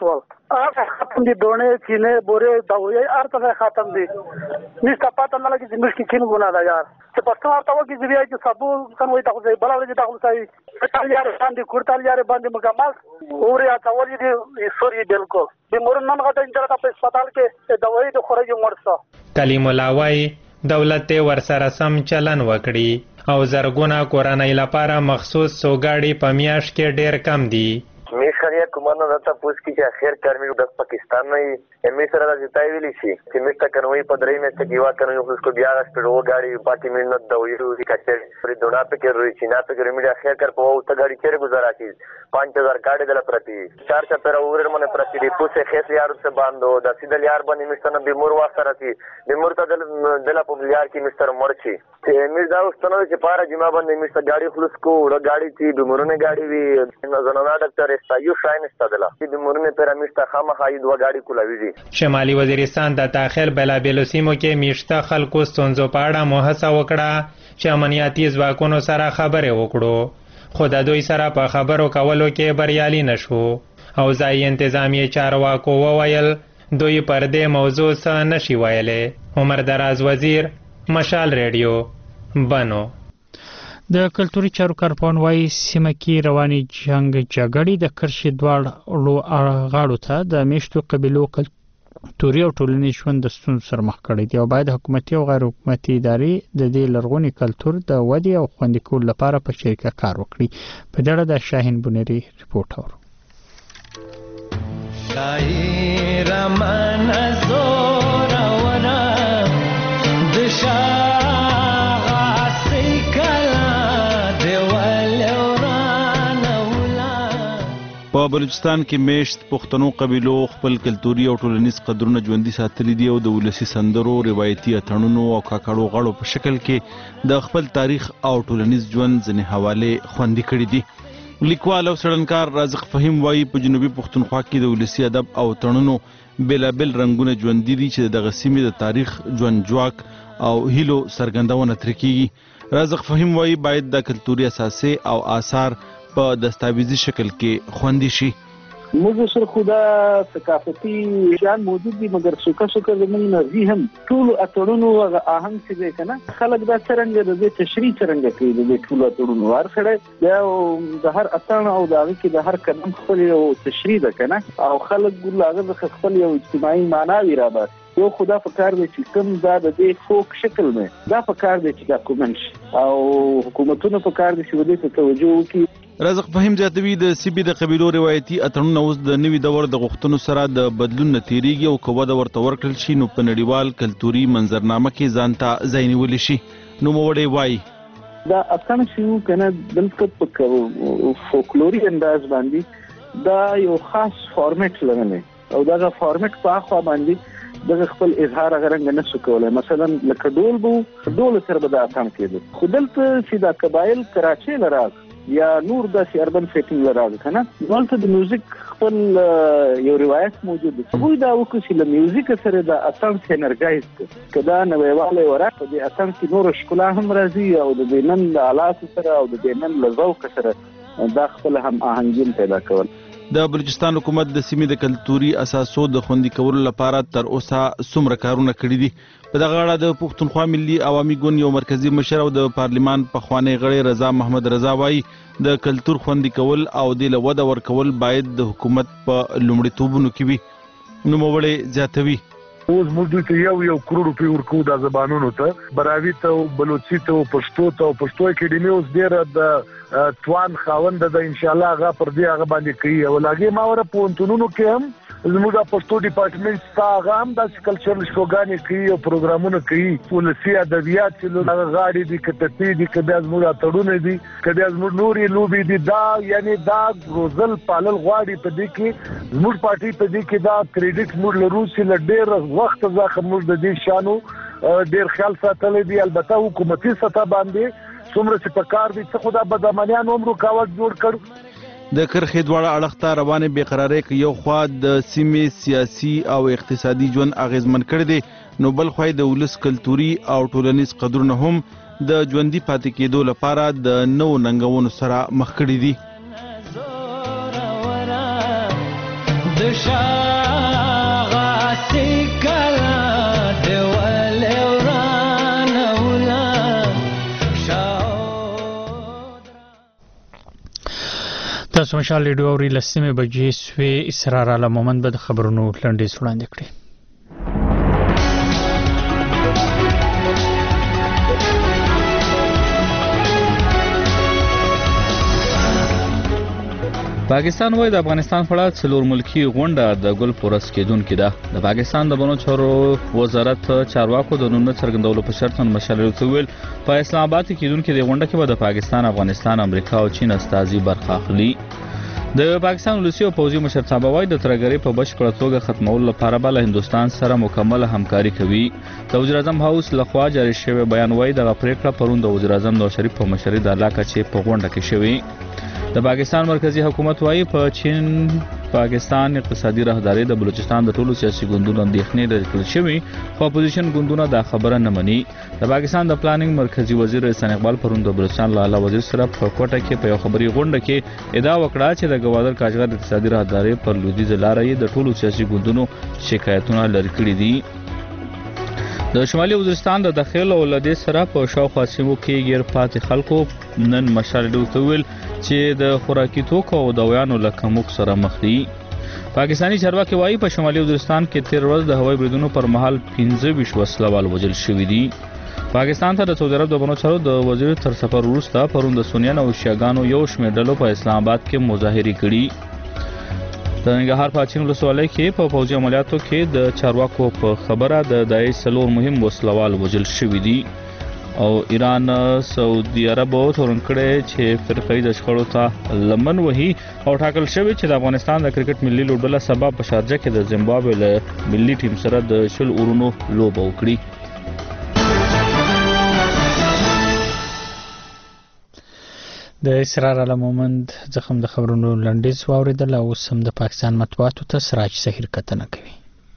ختم دي دونه چینه بوره داوی هر څه ختم دي نشته پاتې نه لګي چې مشکې کین ګنا ده یار چې پښتو ورته وږي چې بیا چې سبو څنګه وي تاسو بل ورځ تاسو سای ټال یار باندې کورتال یار باندې مکمل اوري تاولې دي سوري بالکل د مورن نن غته انټر په هسپتال کې دوايي د خورجو مرسته کلیم الله وايي دولت ورسره سم چلن وکړي او زرګونه کورنۍ لپاره مخصوص سوګاړي په میاشت کې ډېر کم دي میش خریه کومانه دته پوس کی چې اخر کارمی د پاکستان نه یې سره راځي ویلی شي چې میشته کنوي په درې میاشتې کې وا کنوي اوس کو بیا غسپړو غاړي پاتې مینت د ویرو دي کچې پرې دونا په کې روي چې نه په کې میډیا اخر کار په او ته غاړي چیرې گزارا کی 5000 کاډه دل پرتی 4 چپره اورر منه پرتی دی پوسه خېس یار څه باندې د سیدل یار باندې میشته بیمور واسره سي بیمور ته دل په یار کې مستر مرچی چې میز دا واستنه چې پاره جما باندې میشته غاړي خلص کو ور غاړي چې بیمورونه غاړي وی زنانه ډاکټر استایو شاین استدلا چې بیمورونه پر میشته خامخا یې دوه غاړي کولاوي شمالي وزیرستان د داخل بلابلو سیمو کې میشته خلکو ستونزو په اړه مهڅه وکړه چې امنیتي ځواکونو سره خبرې وکړو خو د دوی سره په خبرو کولو کې بریالي نشو او ځایي انتظامیه چارواکو وویل دوی پر دې موضوع څه نشي ویلی عمر دراز وزیر مشال ریډیو بنو د کلتوري چارو کارپوهان وايي سیمه کې رواني جنگ جګړې د کرښې دواړو غاړو ته د میشتو قبیلو کلتوري او ټولنیز ژوند د ستونزو سره مخ کړی دی او باید حکومتي او غیر حکومتي ادارې د دې لرغوني کلتور د ودې او خوندي کولو لپاره په شریکه کار وکړي په دې اړه د شاهین بونری ریپورت اورو شاعر من زور ورا د په بلوچستان کې میشت پښتنو قبیلو خپل کلتوري او ټولنیز قدرونه ژوندي ساتلي دي او د ولسي سندرو روایتي اتڼونو او کاکړو غړو په شکل کې د خپل تاریخ او ټولنیز ژوند ځینې حواله خوندي کړي دي لیکوال او څېړنکار رازق فهیم وایي په جنوبي پښتونخوا کې د ولسي ادب او تړونو بېلابېل رنګونه ژوندي دي چې دغه سیمې د تاریخ ژوند جواک او هیلو څرګندونه ترې کېږي رازق فهیم وایي باید د کلتوري اساسې او آثار په دستاویزي شکل کې خوندي شي موږ سره خدا ثقافتي شان موجود دي مګر څوک زموږ نرجی هم ټول اتړونو هغه آهنګ چې دی کنه خلک دا څرنګه د تشریح څرنګه کوي د ټول اتړونو هر سره د هر اتړ او د هغه کې د هر قدم خپل یو تشریح ده کنه او خلک ګل خپل یو اجتماعي معنی را بس یو خدا په کار دی چې کوم دا د دې فوک شکل نه دا په کار دی چې دا کومنش او حکومتونو په کار دي چې ودې ته توجه وکړي رازق فهیم زیاتوي د سیبي د قبیلو روایتي اتړونه اوس د نوي دور د غوښتنو سره د بدلون نتیریږي او کوه د ورته ورکړل شي نو په نړیوال کلتوري منظرنامه کې ځان ته ځای نیولی شي نو موړی وایي دا اتڼ چې کنه بالکل په فولکلوري انداز باندې دا یو خاص فارمیټ لري او دا فارمیټ په اخوا باندې دغه خپل اظهار غرنګ نه شو کولای مثلا لکه ډول سره به دا اتڼ کېده خو دلته چې دا قبایل کراچۍ لراغ یا نور داسې اربن سیټینګ لراغ کنه دلته د میوزیک خپل یو روایت موجود دی خو دا وکړي چې له میوزیک سره دا اتڼ سینرګایز کدا نوېواله ورته د اتڼ کې نور ښکلا هم راځي او د نن د آلات سره او د نن له ذوق سره دا خپل هم آهنګین پیدا کول د بلوچستان حکومت د سیمې د کلتوري اساسو د خوندي کولو لپاره تر اوسه څومره کارونه کړي دي په دغه اړه د پښتونخوا ملي عوامي ګوند یو مرکزی مشر او د پارلیمان پخوانی غړی رضا محمد رضا وایي د کلتور خوندي کول او د وده ورکول باید د حکومت په لومړیتوبونو کې وي نوموړی زیاتوي اوس موږ دوی ته یو کروڑ روپۍ ورکو د زبانونو ته براوي ته بلوچي ته پښتو ته پښتو اکیډمي اوس ډیره د توان خاوند د ان شاء الله هغه پر دې هغه باندې کوي او لاګي ما ور په انتونونو کې هم زموږ پښتو ډپارټمنټ ستا هغه هم د کلچرل شوګانې کوي او پروګرامونه کوي ولسی ادبیات چې غاړي دي کتابي دي کبه زموږ اتړونه دي کبه زموږ نوري لوبي دي دا یعنی دا روزل پالل غواړي په دې کې زموږ پارټي په دې کې دا کریډټ موږ لرو چې لډیر وخت ځکه موږ د دې شانو ډیر خیال ساتل دي البته حکومتي سطح باندې څومره چې په کار دي څه خدا بدامنیان عمر رکاوټ جوړ کړ د کرخې دواړه اړخ ته روانې بېقرارۍ کې یو خوا د سیمې سیاسي او اقتصادي ژوند اغیزمن کړی دی نو بل خوا د ولس کلتوري او ټولنیز قدرونه هم د ژوندي پاتې کېدو لپاره د نوو ننګونو سره مخ کړي دي تاسو مشال ریډیو اوري لسمه بجې سوي اسرار علی مومند به خبرونو لنډیز وړاندې کړي. پاکستان وای د افغانستان په اړه څلور ملکی غونډه د ګل پورس کېدونکې ده. د پاکستان د بنو چارو وزارت چارواکو د نوم څرګندولو په شرط مشالې ویل په اسلام آباد کېدونکې د غونډه کې به د پاکستان، افغانستان، امریکا او چین استازي برخه اخلي. د پاکستان ولسی او پوځي مشرتابه وای د ترګری په بشپړه توګه ختمولو لپاره به له هندستان سره مکمل همکاري کوي. د وزیر اعظم هاوس لخوا جاری شوی بیان وای د پریکړه پرون د وزیر اعظم نواز شریف په مشرۍ د علاقه چې په غونډه کې شوی. د پاکستان مرکزی حکومت وايي په چین پاکستان اقتصادي راهداري د بلوچستان د ټولو سیاسي ګوندونو اندېښنې لري کړل شوی، خو اپوزیشن ګوندونه دا خبره نه مني. د پاکستان د پلانینګ مرکزی وزیر احسان اقبال پرون د بلوچستان لاله وزیر سره په کوټه کې په یو خبري غونډه کې ادعا وکړه چې د ګوادر کاجغر اقتصادي راهداري پر لویدیځ لارې د ټولو سیاسي ګوندونو شکایتونه لري کړي دي. د شمالي وزیرستان د داخل او لدې سره په شاوخوا سیمو کې غیر پاتې خلکو نن مشالې ویل چې د خوراکي توکو او دوايانو له کمښت سره مخ دي. پاکستانی چارواکي وایي په شمالي وزیرستان کې تیر ورځ د هوایي بریدونو پر مهال 15 وسلوال وژل شوي دي. پاکستان ته د سعودي عرب د بنو چارو د وزیر تر سفر وروسته پرون د سنیانو او شیعاګانو یو شمېر ډلو په اسلام آباد کې مظاهرې کړي. د ننګرهار په اچین ولسوالۍ کې په پوځي عملیاتو کې د چارواکو په خبره د داعش څلور مهم وسلوال وژل شوي دي او ایران سعودي عرب تورن کړي چې فرقې د شخړو ته لمن وهي او ټاکل شوی چې د افغانستان د کرکټ ملي لوبډله سبا په شارجه کې د زیمبابوې له ملي ټیم سره د شل اورونو لوبه وکړي. د اسرار علی مومند زخم د خبرونو لنډیز واوریدل او سم د پاکستان مطبوعاتو ته سراج سحر کتنه کوي.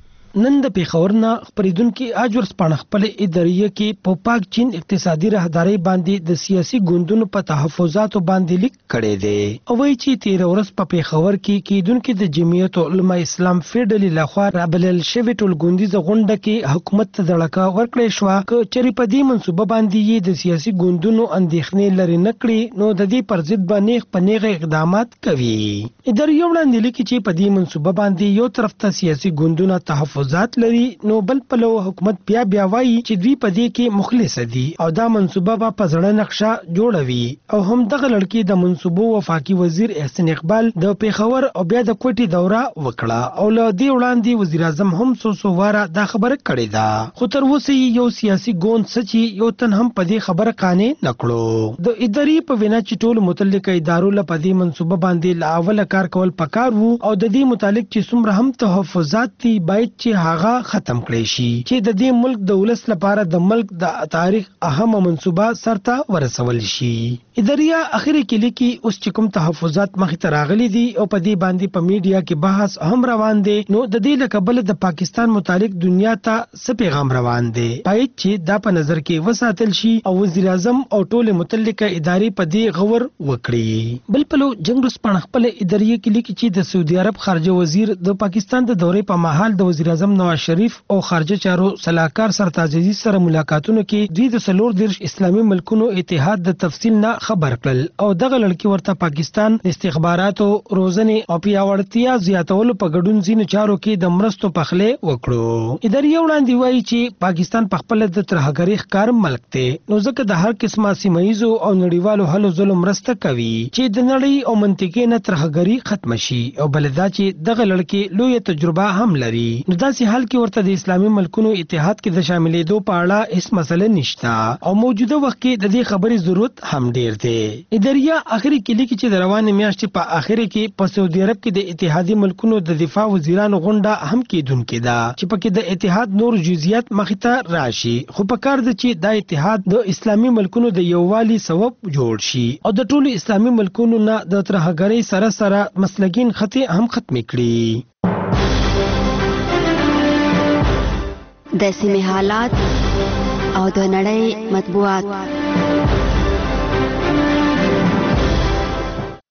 نن د پیښور نه خبرېدونکو اجور سپانه خپل اداریه کې په پاک چین اقتصادي راهداري باندې د سیاسي ګوندونو په تحفظاتو باندې لیک کړي دي او وایي چې 13 ورځ په پیښور کې کېدونکو د جمعیت علماء اسلام فیډرالي لخوا رابلل شوی ټول ګوندیز غونډه کې حکومت ته دړکا ورکړې شو چې چری په دې منصوبه باندې د سیاسي ګوندونو اندېښنې لري نکړي نو د دې پر ضد باندې خپنيغه اقدامات کوي. اداریه وړاندې لیکي چې په دې منصوبه باندې یو طرف ته سیاسي ګوندونه تحفظات لري نو بل پلو حکومت بیا وایي چې دوی په دې کې مخلص دي او دا منصوبه په ځړه نقشه جوړوي او هم دغه لړکی د منصوبو وفاقي وزیر احسان اقبال د پیښور او بیا د کوټي دوره وکړه او له دې وړاندې وزیر اعظم هم سو واره دا خبره کړې ده خو تر اوسه یو سیاسي ګوند سچي یو تن هم په دې خبره قانې نکړو. د اداري په وینا چې ټول متعلقه ادارو له په دې منصوبه باندې لاول کار کول پکار وو او د دې متعلق چې څومره هم تحفظات دي باید چې هغه ختم کړي شي چې د دې ملک د ولس لپاره د ملک د تاریخ اهمه منصوبه سرته ورسول شي. اداریه اخري کې لیکي اوس چې کوم تحفظات مخې ته راغلي دي او په دې باندې په میډیا کې بحث هم روان دي نو د دې لکبل د پاکستان متعلق دنیا ته څه پیغام روان دي باید چې دا په نظر کې وساتل شي او وزیر اعظم او ټول متعلقه ادارې په دې غور وکړي. بل پلو جنگ رسپان خپل اداریه کې لیکي چې د سعودي عرب خارجه وزیر د پاکستان د دورې په مهال د وزیر اعظم نواز شریف او خارجه چارو صلاحکار سرتاج عزیز سره ملاقاتونو کې دوی د 14 اسلامي ملکونو اتحاد د تفصیل نه خبر کړل او دغه لړکی ورته پاکستان استخباراتو روزنه او پیاوړتیا زیاتولو په ګډون ځینو چارو کې د مرستو پخله وکړو. اداریه وړاندې وایي چې پاکستان په خپل د ترهګری ښکار ملک دی نو ځکه د هر قسمه سیمایزو او نړیوالو هلو ظلم مرسته کوي چې د نړۍ او منطقې نه ترهګری ختم شي او بلدا چې دغه لړکی لوی تجربه هم لري نو داسې حال کې ورته د اسلامي ملکونو اتحاد کې د شاملېدو په اړه هیڅ مسله نشته او موجوده وخت کې د دې خبرې ضرورت هم ډیر دی. اداریه اخري کې لیکي چې د روانې میاشتې په اخر کې په سعودي عرب کې د اتحادي ملکونو د دفاع وزیرانو غونډه هم کېدونکې ده چې پکې د اتحاد نور جزئیات مخې ته راشي خو په کار ده چې دا اتحاد د اسلامي ملکونو د یووالي سبب جوړ شي او د ټولو اسلامي ملکونو نه د ترهګرۍ سره سره مسلکین خطي هم ختم کړي. د سیمې حالات او د نړۍ مطبوعات.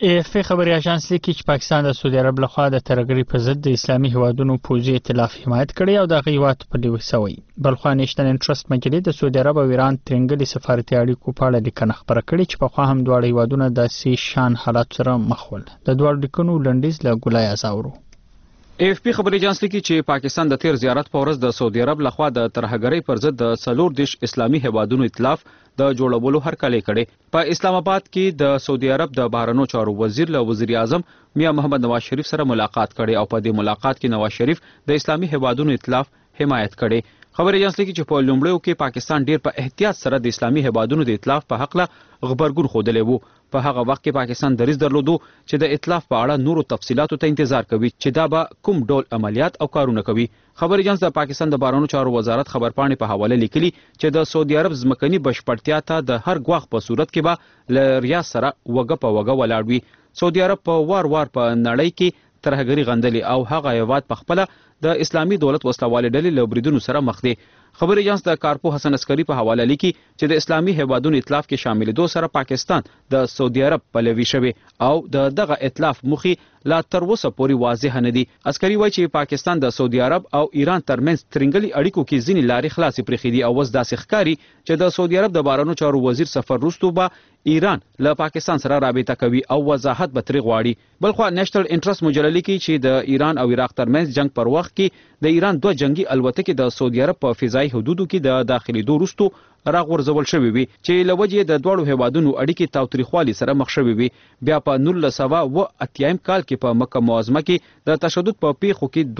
AFP خبري اژانس لیکي چې پاکستان د سعودي عرب لخوا د ترهګرۍ په ضد د اسلامي هیوادونو پوځي ائتلاف حمایت کړی او د هیواد په لیوي سوی. بلخوا نېشنل انټرست مجلې د سعودي عرب او ایران ترنګلي سفارتي اړیکو په اړه لیکنه خبره کړې چې په خوا هم دواړه هیوادونه د سی شان حالات سره مخ ول. د دواړو لیکنو لنډیز له ګولای ازاورو. AFP خبري اژانس لیکي چې پاکستان د تیر زیارت په ورځ د سعودي عرب لخوا د ترهګرۍ پر ضد د 40 اسلامي هیوادونو ائتلاف د جوړولو هرکلی کړي. په اسلام آباد کې د سعودي عرب د بهرنیو چارو وزیر له وزیر اعظم میاں محمد نواز شریف سره ملاقات کړي او په دې ملاقات کې نواز شریف د اسلامي هیوادونو ائتلاف حمایت کړي. خبري اژانس لیکي چې په لومړیو کې پاکستان ډیر په احتیاط سره د اسلامي هیوادونو د ائتلاف په حق له خبرګون خوده وو. په هغه وخت کې پاکستان دریځ درلودو چې د ائتلاف په اړه نورو تفصيلاتو ته انتظار کوي چې دا به کوم ډول عملیات او کارونه کوي. خبري اژانس د پاکستان د بهرنیو چارو وزارت خبرپاڼې په حواله لیکلي چې د سعودي عرب ځمکني بشپړتیا ته د هر ګواښ په صورت کې به له ریاض سره وګه په وګه ولاړ وي. سعودي عرب په وار په نړۍ کې ترهګري غندلي او هغه هیواد په خپل د اسلامي دولت وسلوالې ډلې له بریدونو سره مخ دي. خبري اژانس د کارپو حسن عسکري په حواله لیکي چې د اسلامي هیوادونو ائتلاف کې شاملېدو سره پاکستان د سعودي عرب په لوي شوی او دغه ائتلاف مخي لا تر اوسه پورې واضح نه دي. عسکري وایي چې پاکستان د سعودي عرب او ایران ترمنځ ترنګلي اړیکو کې ځینې لارې خلاصې پرېښې دي او اوس داسې ښکاري چې د سعودي عرب د بهرنیو چارو وزیر سفر وروسته به ایران له پاکستان سره رابطه کوي او وضاحت به ترې غواړي. بلخوا نېشنل انټرست مجله لیکي چې د ایران او عراق ترمنځ جنگ پر وخت کې د ایران دوه جنگي الوتکې د سعودي عرب په فضایي حدودو کې د داخليدو وروسته راغورځول شوې وي چې له وجې د دوړو هیوادونو اړیکې تاوتریخوالي سره مخ شوې وي. بیا په 1980 کال کې په مکه معظمه کې د تشدد په پیښو کې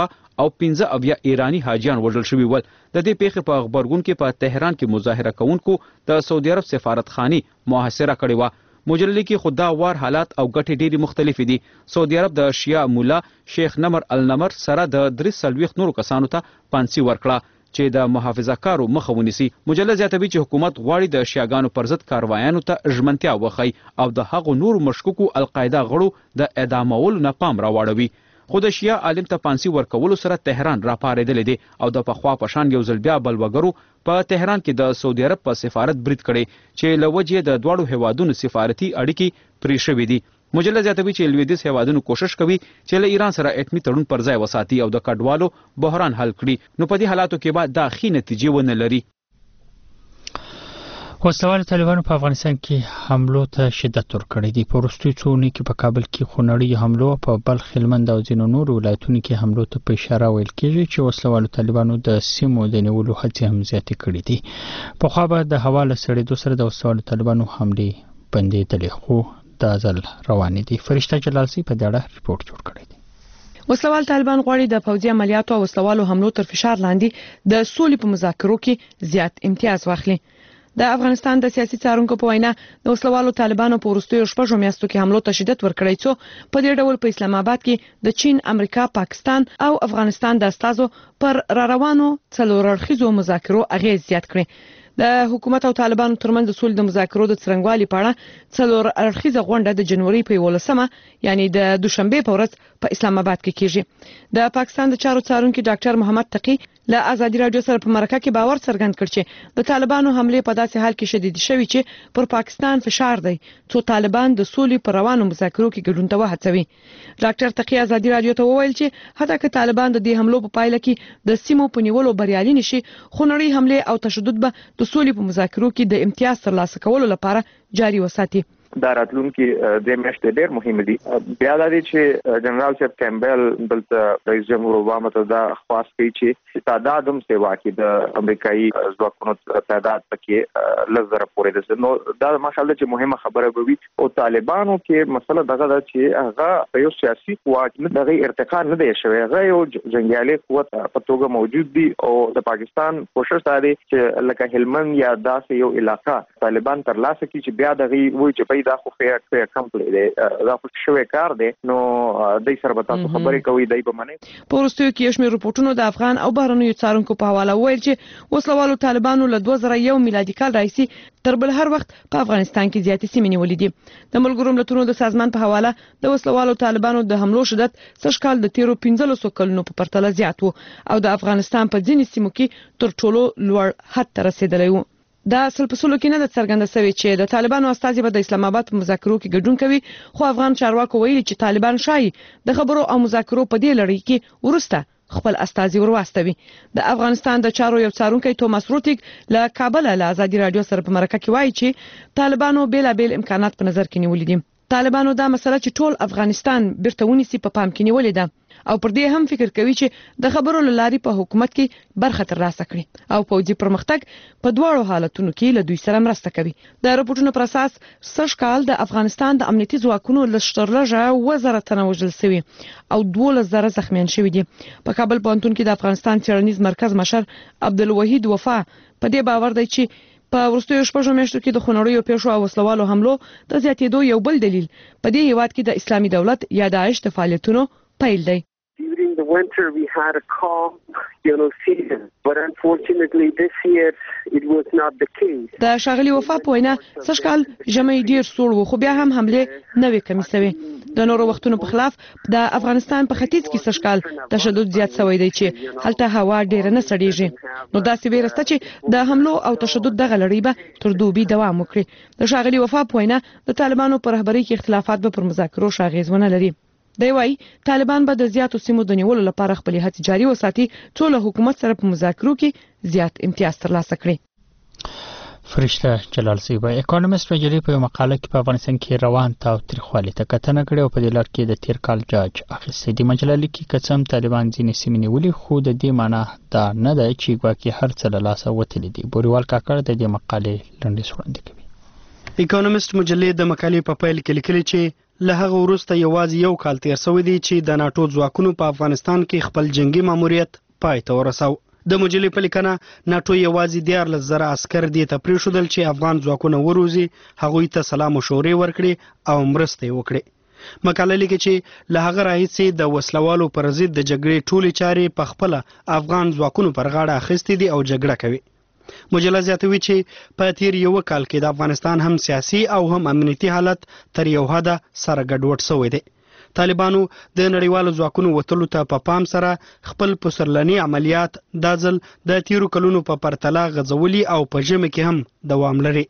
215 ایرانی حاجیان وژل شوي ول. د دې پیښې په خبرګون کې په تهران کې مظاهره کوونکو د سعودي عرب سفارتخانه محاصره کړې و. مجلې کې خدا وار حالات او ګټې ډېری مختلفې دي. سعودي عرب د شیعه مولا شیخ نمر النمر سره د 340 نورو کسانو ته پانسي ورکړه چې د محافظه کارو مخه ونیسي. مجله زیاتوي چې حکومت غواړي د شیعاګانو پر ضد کاروایانو ته ژمنتیا وښيي او د هغو نورو مشکوکو القاعده غړو د اعدامولو نه پام راواړوي. خو د شیعه عالم ته پانسي ورکولو سره تهران راپارېدلی دی او د پخوا په شان یو ځل بیا بلوګرو په تهران کې د سعودي عرب په سفارت برید کړی چې له وجې د دواړو هیوادونو سفارتي اړیکې پرې شوې دي. مجله زیاتوي چې لویدیځ هیوادونو کوشش کوي چې له ایران سره اټمي تړون پر ځای وساتي او د کډوالو بحران حل کړي. نو په دې حالاتو کې به دا ښې نتیجې ونه لري. وسلوال طالبانو په افغانستان کې حملو ته شدت ورکړی دی. په وروستیو څو اونیو کې په کابل کې خونړۍ حملو په بلخ، هلمند او ځینو نورو ولایتونو کې حملو ته په اشاره ویل کېږي چې وسلوالو طالبانو د سیمو د نیولو هڅې هم زیاتې کړې دي. پخوا به د هوا له سړېدو سره د وسلوالو طالبانو حملې بندېدلې خو دا ځل روانې دي. فرشته جلالسي په دې اړه ریپورت جوړ کړی دی. وسلوال طالبان غواړي د پوځي عملیاتو او وسلوالو حملو تر فشار لاندې د سولې په مذاکرو کې زیات امتیاز واخلي. د افغانستان د سیاسي څارونکو په وینا د وسلوالو طالبانو په وروستیو شپږو میاشتو کې حملو ته شدت ورکړی څو په دې ډول په اسلام آباد کې د چین، امریکا، پاکستان او افغانستان د استازو پر روانو څلور اړخیزو مذاکرو اغیز زیات کړی. د حکومت او طالبانو ترمنځ د سولې د مذاکرو د څرنګوالي په اړه څلور اړخیزه غونډه د جنوري په 11مه یعنی د دوشنبه په ورځ په اسلام آباد کې کیږي. د پاکستان د چارو څارونکي ډاکټر محمد تقی له ازادي رادیو سره په مرکه کې باور څرګند کړ چې د طالبانو حمله په داسې حال کې شدید شوي چې پر پاکستان فشار دی څو طالبان د سولې پر روانو مذاکرو کې ګډون ته وهڅوي. ډاکټر تقی ازادي رادیو ته وویل چې حتی که طالبان د دې حملو په پایله کې د سیمو په نیولو بریالي نشي خو نړۍ حمله او تشدد به د سولې په مذاکرو کې د امتیاز ترلاسه کولو لپاره جاري وساتي. دا راتلونکي د میاشتې ډېر مهم دي. بیا دا دی چې جنرال صاحب کیمبل دلته رئیس جمهور اوباما ته دا خواست کوي چې تعداد هم سیوا کې د امریکایي ځواکونو تعداد پکې لږ پورې ده. نو دا ماشاءالله چې مهمه خبره به وي او طالبانو کې مسله دغه ده چې هغه یو سیاسي قوت نه دغه ارتقا نه دی شوی. هغه یو جنگیالي قوت په توګه موجود دي او د پاکستان کوشش دا دی چې لکه هلمند یا داسې یو علاقہ طالبان ترلاسه کړي چې بیا دغه وایي چې دا خو فیر کمپلی دی، دا خو شوی کار دی. نو دای سره به تاسو خبرې کوي دای به منی. په وروستیو کې یو شمېر رپورټونو د افغان او بهرنیو څارونکو په حواله ویل چې وسلوالو طالبانو له 2001 میلادي کال راهیسي تر بل هر وخت په افغانستان کې زیاتې سیمې نیولې دي. د ملګرو ملتونو د سازمان په حواله د وسلوالو طالبانو د حملو شدت سږ کال د تیرو 15 کلونو په پرتله زیات وو او د افغانستان په ځینې سیمو کې تر ټولو لوړ حد ته رسیدلی وو. دا اصل په سلو کې نه د څرګنده شوی چې د طالبانو استازي به د اسلام آباد په مذاکرو کې ګډون کوي، خو افغان چارواکو ویلي چې طالبان شایي د خبرو او مذاکرو په دې لړۍ کې ورسته خپل استازي ورواستوي. د افغانستان د چارو یو څارونکی توماس روټیک له کابل له ازادي رادیو سره په مرکه کې وایي چې طالبانو بیلابیل امکانات په نظر کې نیولي دي. طالبانو دا مسله چې ټول افغانستان بیرته ونیسي په پام کې نیولې ده او پر دې هم فکر کوي چې د خبرو لاري په حکومت کې برخه ترلاسه کړي او پوځي پرمختګ په دواړو حالتونو کې له دوی سره مرسته کوي. د راپورټونو پر اساس سږ کال د افغانستان د امنیتي ځواکونو لشترلږه 1000 تنه وژل شوي او 12000 زخمیان شوي دي. په کابل پوهنتون کې د افغانستان څېړنیز مرکز مشر عبدالوحید وفا په دې باور دی چې په وروستیو شپږو میاشتو کې د خونړیو پیښو او وسلوالو حملو د زیاتېدو یو بل دلیل په دې هیواد کې د اسلامي دولت یا داعش د فعالیتونو پیل دی. During the winter we had a calm, season, but unfortunately this year it was not the case. د شاغلي وفا په وینا سږ کال ژمی ډیر سوړ و خو بیا هم حمله نه وې کمې شوې. د نورو وختونو په خلاف د افغانستان په ختیځ کې سږ کال تشدد زیات شوی دی چې هلته هوا ډیره نه سړیږي. نو داسې ویرسته چې د حملو او تشدد دغه لړۍ به تر دوبي دوام وکړي. د شاغلي وفا په وینا د طالبانو پر رهبرۍ کې اختلافات به پر مذاکرو اغیز ونه لري. دی وايي طالبان به د زیاتو سیمو د نیولو لپاره خپل هڅې جاري وساتي څو له حکومت سره په مذاکرو کې زیات امتیاز ترلاسه کړي. فرشته جلال سیبا اکونومیست مجلې په مقاله کې په افغانستان کې روان تاوتریخوالي ته کتنه کړې او په دې لړ کې د تیر کال جاج اخیستې دي. مجله لیکي که څه هم طالبان ځینې سیمې نیولې خو د دې معنی دا نه ده چې ګواکې هر څه له لاسه وتلي دي. بوریوال کاکړ د دې مقالې لنډیز وړاندې کوي. اکونومیست مجلې د مقالې په پیل کې لیکلي چې له هغه وروسته یوازې یو کال تیر شوی دی چې د ناټو ځواکونو په افغانستان کې خپل جنگي ماموریت پای ته ورساو. د مجلې په لیکنه ناټو یوازې 14000 عسکر دې ته پرېښودل چې افغان ځواکونه وروزي، هغوی ته سلا مشورې ورکړي او مرسته یې وکړي. مقاله لیکي چې له هغه راهیسې د وسلوالو پر ضد د جګړې ټولې چارې په خپله افغان ځواکونو پر غاړه اخیستې دي او جګړه کوي. مجله زیاتوي چې په تیر یو کال کې د افغانستان هم سیاسي او هم امنیتي حالت تر یو حده سره ګډوډ شوی دی. طالبانو د نړیوالو ځواکونو وتلو ته په پام سره خپل پسرلني عملیات دا ځل د تیرو کلونو په پرتله غځولي او په ژمي کې هم دوام لري.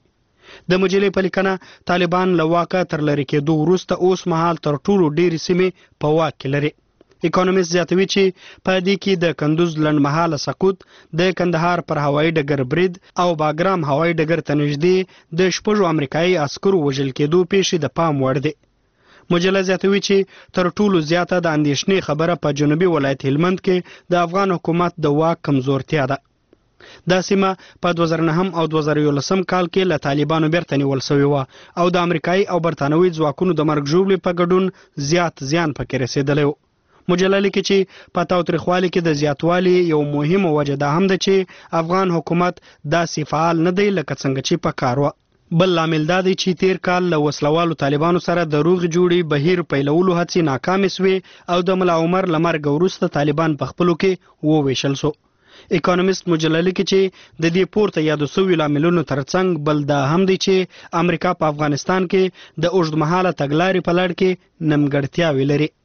د مجلې په لیکنه طالبان له واکه تر لرې کېدو وروسته اوس مهال تر ټولو ډېرې سیمې په واک کې لري. اکونومیست زیاتوي چې په دې کې د کندوز لنډمهاله سقوط، د کندهار پر هوایي ډګر برید او باګرام هوایي ډګر ته نږدې د 6 امریکایي عسکرو وژل کېدو پیښې د پام وړ دي. مجله زیاتوي چې تر ټولو زیاته د اندېښنې خبره په جنوبي ولایت هلمند کې د افغان حکومت د واک کمزورتیا ده. دا سیمه په 2009 او 2011 کال کې له طالبانو بیرته نیول شوې وه او د امریکایي او برتانوي ځواکونو د مرګ ژوبلې په ګډون زیات زیان پکې رسېدلی و. مجله لیکي چې په تاوتریخوالي کې د زیاتوالي یو مهمه وجه دا هم ده چې افغان حکومت داسې فعال نه دی لکه څنګه چې په کار وه. بل لامل دا دی چې تیر کال له وسلوالو طالبانو سره د روغې جوړې بهیر پیلولو هڅې ناکامې سوې او د ملا عمر له مرګ وروسته طالبان په خپلو کې وویشل سو. اکونومیست مجله لیکي چې د دې پورته یادو سوي لاملونو ترڅنګ بل دا هم دی چې امریکا په افغانستان کې د اوږدمهاله تګلارې په لړ کې نیمګړتیاوې لري.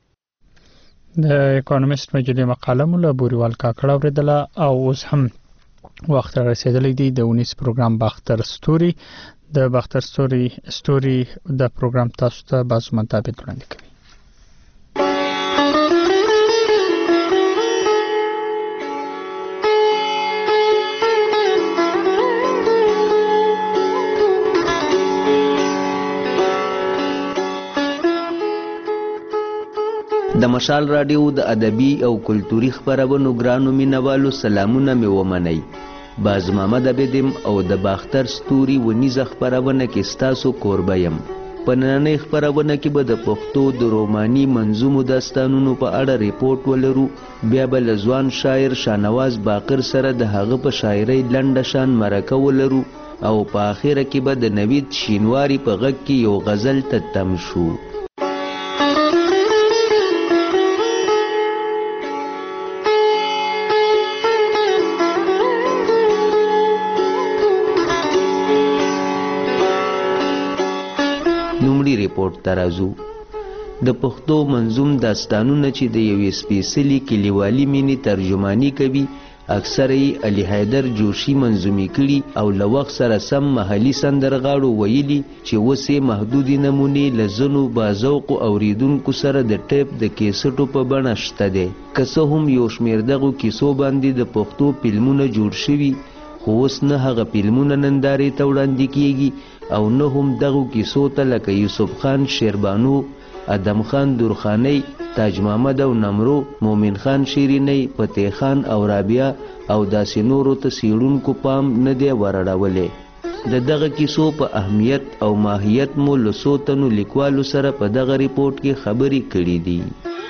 د اکونومیست مجلې مقاله مو له بوریوال کاکړ اوریدله او اوس هم وخت رسیدلی دی د 19 پروګرام باختر ستوري. د باختر ستوري د پروګرام تاسو ته بعض مطابق وړاندې کوي. د مشال رادیو د ادبي او کلتوري خبرونو ګرانو مینوالو سلامونه مې ومنئ. باز محمد عبدم او د باختر ستوري ونیزه خبرونه کې ستاسو کوربه یم. په نننۍ خبرونه کې به د پښتو د روماني منظومو داستانونو په اړه ریپورت ولرو. بیا به له ځوان شاعر شاهنواز باقر سره د هغه په شاعرۍ لنډه شان مرکه ولرو او په آخره کې به د نوید شینواري په غږ کې یو غزل ته تم شو. ریپورت ترازو د پښتو منظوم داستانونه چې د یوې سپېڅلې کلیوالي مینې ترجمانی کوي اکثر یې علي حیدر جوشي منظومي کړي او له وخت سره سم محلي سندرغاړو ویلي چې اوس یې محدودې نمونې له ځینو باذوقو اوریدونکو سره د ټیپ د کیسټو په بڼه شته دی. که څه هم یو شمېر دغو کیسو باندې د پښتو فلمونه جوړ شوي، خو اوس نه هغه فلمونه نندارې ته وړاندې کیږي او نه هم دغو کیسو ته لکه یوسف خان شیربانو، ادم خان درخانۍ، تاج محمد او نمرو، مومن خان شیرینۍ، فتح خان او رابعه او داسې نورو ته څېړونکو پام نه دی ورړولی. د دغه کیسو په اهمیت او ماهیت مو له څو تنو لیکوالو سره په دغه ریپورټ کې خبرې کړي دي.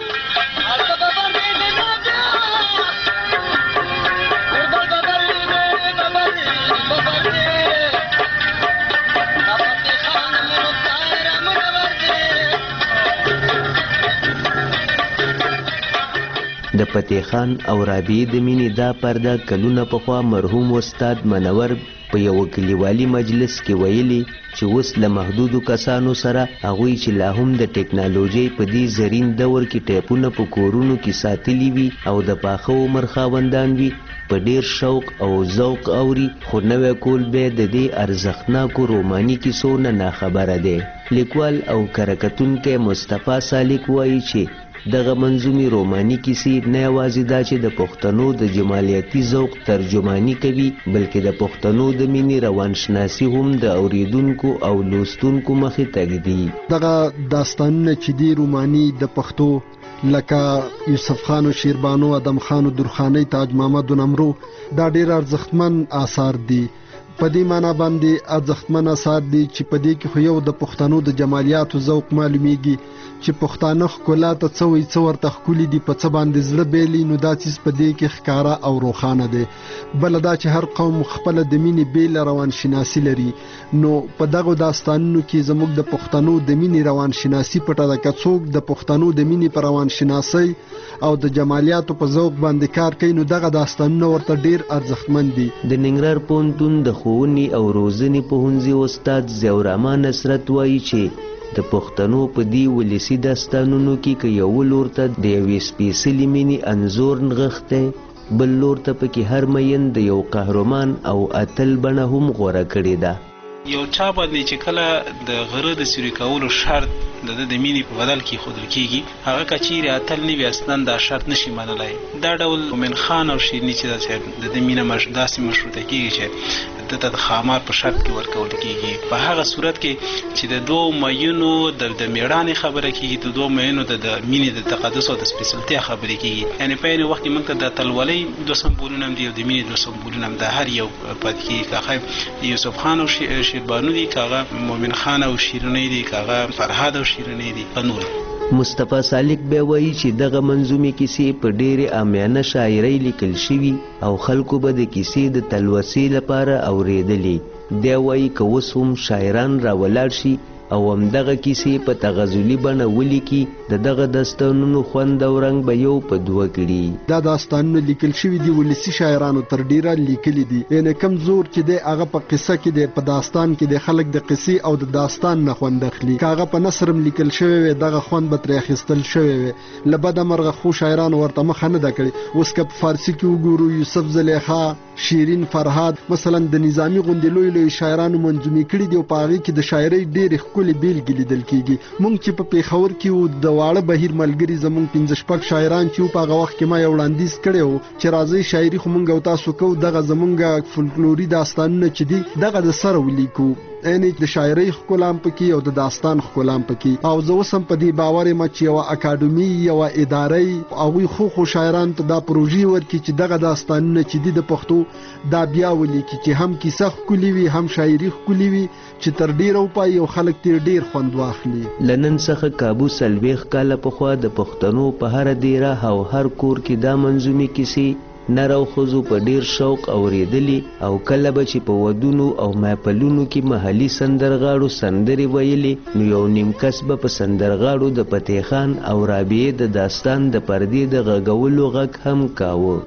د فتح خان او رابعې د مینې دا پرده کلونه پخوا مرحوم استاد منور په یو کلیوالي مجلس کې ویلي چې اوس له محدودو کسانو سره هغوی چې لا هم د ټیکنالوژۍ په دې زرین دور کې ټیپونه په کورونو کې ساتلي وي او د پاخه عمر خاوندان وي په ډیر شوق او ذوق اوري، خو نوی کول بیا د دې ارزښتناکو روماني کیسو نه ناخبره دی. لیکوال او کرکټونکی مصطفی سالک وایي چې دغه منظومي روماني کیسې نه یوازې دا چې د پښتنو د جمالیاتي ذوق ترجماني کوي، بلکې د پښتنو د مینې روانشناسي هم د اوریدونکو او لوستونکو مخې ته ږدي. دغه داستانونه چې دی روماني د پښتو لکه یوسف خان شیربانو، ادم خان درخانۍ، تاج محمد نمرو دا ډیر ارزښتمن آثار دي. په دې معنا باندې ارزښتمن آثار دي چې په دې کې خو یو د پښتنو د جمالیاتو ذوق معلومیږي چې پښتانه ښکلا ته څه وایي، څه ورته ښکلي دي، په څه باندې زړه بیلي، نو دا څیز په دې کې ښکاره او روښانه دی. بله دا چې هر قوم خپله د مینې بیله روانشناسي لري، نو په دغو داستانونو کې زموږ د پښتنو د مینې روانشناسي پټه ده. که څوک د پښتنو د مینې په روانشناسۍ او د جمالیاتو په ذوق باندې کار کوي، نو دغه داستانونه ورته ډیر ارزښتمن دي. د ننګرهار پوهنتون د ښوونې او روزنې پوهنځي استاد ضیاءالرحمن نصرت وایي چې د پښتنو په دې ولسي داستانونو کې که یو لور ته د یوې سپېڅلې مینې انځور نغښتی، بل لور ته پکې هر مین د یو قهرمان او اتل بڼه هم غوره کړې ده. یو چا باندې چې کله د غره د سوري کولو شرط د مینې په بدل کې ښودل کېږي، هغه که چیرې اتل نه وي اصلا دا شرط نشي منلی. دا ډول مومن خان او شیریني چې د مینه داسې مشروطه کېږي چې دته د خامار په شرط کې ورکول کېږي. په هغه صورت کې چې د دوو میینو د میړانې خبره کېږي، د دوو میینو د مینې د تقدس او د سپېڅلتیا خبرې کېږي. یعنې په عین وخت کې موږ ته د اتلولۍ دوه سمبولونه هم دي او د مینې دوه سمبولونه هم، د هر یو پاتې کېږي. که هغه یوسف خان او شیربانو دي، که هغه مومن خان او شیرینۍ دي، که هغه فرهاد او شیرینۍ دي، که نور. مصطفی سالک بیا وایي چې دغه منظومې کیسې په ډېرې عامیانه شاعرۍ لیکل شوي او خلکو به د کیسې د تلوسې لپاره اورېدلې. دی وایي که اوس هم شاعران راولاړ شي او همدغه کیسې په تغزلي بڼه ولیکي، د دغه داستانونو خوند او رنګ به یو په دوه کړي. دا داستانونه لیکل شوي دي، ولسي شاعرانو تر ډیره لیکلي دي. یعنې کم زور چې دی هغه په قصه کې دی، په داستان کې دی، خلک د قصې او د داستان نه خوند اخلي. که هغه په نثر هم لیکل شوی وي، دغه خوند به ترې اخیستل شوی وي. له بده مرغه خو شاعرانو ورته مخه نه ده کړې. اوس که په فارسي کې وګورو، یوسف زلیخا، شیرین، فرهاد مثلا د نظامي غوندې لوی لوی شاعرانو منظومې کړي دي او په هغې کې د شاعرۍ ډېرې ښکلې بیلګې لیدل کېږي. موږ چې په پېښور کې وو، د واړه بهیر ملګري زموږ 5-6 شاعران چې وو، په هغه وخت کې ما یو وړاندیز کړی و چې راځئ شاعري خو موږ او تاسو کوو، دغه زموږ فولکلوري داستانونه چې دي دغه د سره ولیکو. یعنې د شاعرۍ ښکلا هم پکې او د داستان ښکلا هم پکې. او زه اوس هم په دې باور یم چې یوه اکاډمي، یوه ادارۍ هغوی خو شاعرانو ته دا پروژې ورکړي چې دغه داستانونه چې دي د پښتو دا بیا ولیکي، چې هم کیسه ښکلي وي، هم شاعري ښکلي وي، چې تر ډیره وپایي او خلک ترې ډیر خوند واخلي. له نن څخه کابو 40 کاله پخوا د پښتنو په هره دیره او هر کور کې دا منظومې کیسې نر او ښځو په ډیر شوق اورېدلې او کله به چې په ودونو او محفلونو کې محلي سندرغاړو سندرې ویلې، نو یو نیم کس به په سندرغاړو د فتح خان او رابعې د داستان د پردې د غږولو غږ هم کاوه.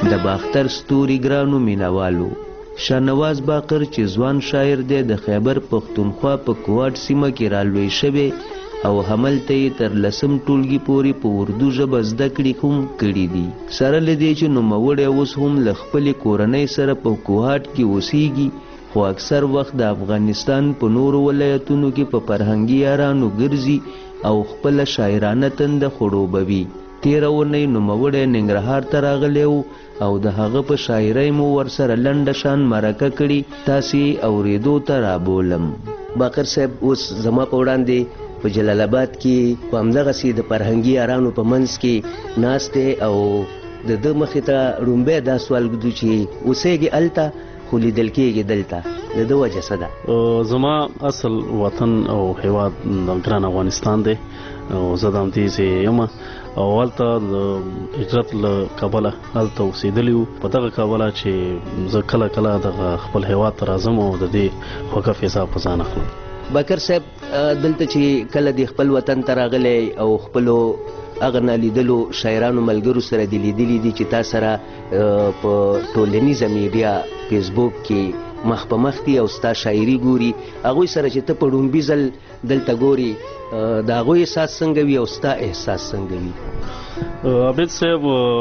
د باختر ستوري ګرانو مینوالو، شاهنواز باقر چې ځوان شاعر دی د خیبر پښتونخوا په کوټ سیمه کې رالوی شوی او هملته یې تر 10 ټولګي پورې په اردو ژبه زده کړې هم کړي دي. سره له دې چې نوموړی اوس هم له خپلې کورنۍ سره په کوهاټ کې اوسیږي، خو اکثر وخت د افغانستان په نورو ولایتونو کې په فرهنګي یارانو ګرځي او خپله شاعرانه تنده خړوبوي. تېره اونۍ نوموړی ننګرهار ته راغلی او د هغه په شاعرۍ مو ورسره لنډه شان مرکه کړي، تاسې اورېدو ته رابولم. باقر صاحب اوس زما په وړاندې په جلال آباد کې په همدغسې د فرهنګي یارانو په منځ کې ناست دی او د ده مخې ته ړومبی دا سوال ږدو چې اوسیږي هلته خو لیدل کېږي دلته، د ده وجه څه ده؟ زما اصل وطن او هیواد د ګران افغانستان دی او زه د همدې ځای یم او هلته د هجرت له کبله هلته اوسېدلي وو. په دغه کبله چې زه کله کله دغه خپل هیواد ته راځم او د دې خوږه فضا په ځان اخلم. باقر صاحب دلته چې کله د خپل وطن ته راغلی او خپلو هغه نالیدلو شاعرانو ملګرو سره دې لیدلي دي چې تا سره په ټولنیزه میډیا فیسبوک کې مخ په مخ دي او ستا شاعري ګوري، هغوی سره چې ته په ړومبي ځل دلته ګوري د هغوی احساس څنګه وي او ستا احساس څنګه وي؟ عبید صاحب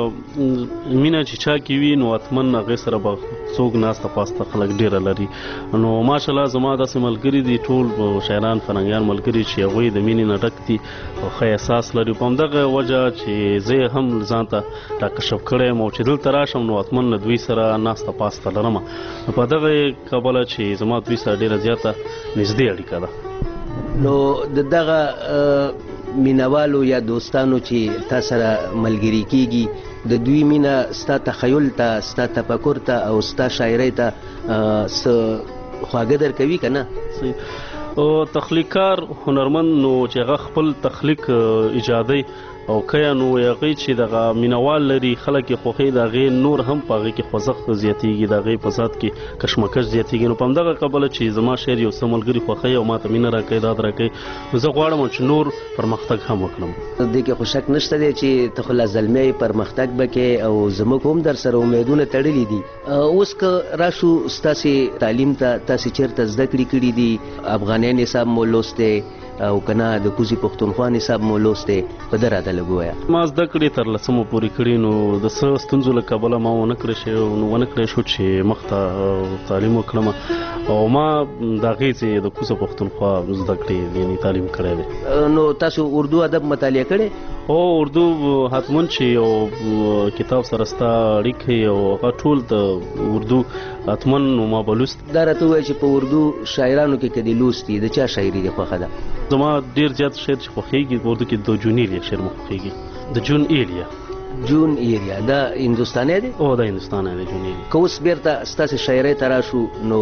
مینه چې چا کې وي نو حتمن هغې سره به څوک ناسته پاسته خلک ډېره لري. نو ماشاءالله زما داسې ملګري دي ټول شاعران فرهنګیان ملګري چې هغوی د مینې نه ډک دي او ښه احساس لري. په همدغه وجه چې زه هم ځان ته راکشف کړی یم او چې دلته راشم نو حتمن له دوی سره ناسته پاسته لرم. نو په دغه کبله چې زما دوی سره ډېره زیاته نږدې اړیکه ده. نو د دغه مینوالو یا دوستانو چې تا سره ملګري کیږي د دوی مینه ستا تخیل ته، ستا تفکر ته او ستا شاعرۍ ته څه خواږه درکوي که نه؟ تخلیقکار هنرمند نو چې هغه خپل تخلیق ایجادوي او که نو هغې چې دغه مینوال لري خلک یې خوښوي د هغې نور هم په هغې کې خوځښت زیاتېږي، د هغې په ذات کې کشمکش زیاتېږي. نو په همدغه کبله چې زما شعر یو څه ملګري خوښوي او ما ته مینه راکوي، داد راکوي، نو زه غواړم چې نور پرمختګ هم وکړم. دې کې خو شک نشته دی چې ته خو لا زلمی پرمختګ به کې او زموږ هم در سره امیدونه تړلي دي. اوس که راشو ستاسې تعلیم ته، تاسې چېرته زده کړې کړي دي؟ افغاني نصاب مو لوستی او کنه د کوزي پښتونخوا نصاب مو لوستی؟ په ده راته لږ ووایه. ما زده کړې تر 10 پورې کړي، نو د څه ستونزو له کبله ما ونه کړی شو چې مخته تعلیم وکړم او ما د هغې ځای د کوزه پښتونخوا زده کړې یعنې تعلیم کړی دی. نو تاسو اردو ادب مطالعه کړی؟ اردو حتمن چې یو کتاب سره ستا اړیکې او هغه ټول د اردو حتمن نو ما به لوست. دا راته ووایه چې په اردو شاعرانو کې که دې لوستي د چا شاعري دې خوښه ده؟ زما ډېر زیات شعر چې خوښېږي په اردو کې د جون ایلیا شعر مو خوښېږي. د جون ایلیا جون ایریا دا هندوستانی دی؟ او دا هندوستانی دی جون ایریا. که اوس بیرته ستاسې شاعرۍ ته راشو نو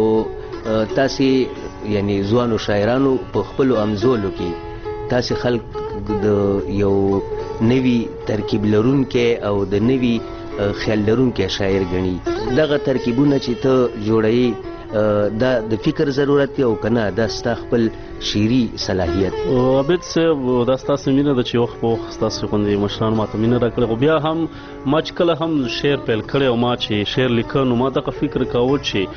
تاسې یعنی ځوانو شاعرانو په خپلو امزولو کې تاسې خلک د یو نوي ترکیب لرونکی او د نوي خیال لرونکی شاعر ګڼي. دغه ترکیبونه چې ته جوړوي دا د فکر ضرورت دی او کنه دا ستا خپل شعري صلاحیت؟ عبید صاحب دا ستاسې مینه ده چې وخت په وخت ستاسې غوندې مشرانو ما ته مینه راکړې، خو بیا هم ما چې کله هم شعر پیل کړی او ما چې شعر لیکه نو ما دغه فکر کاوه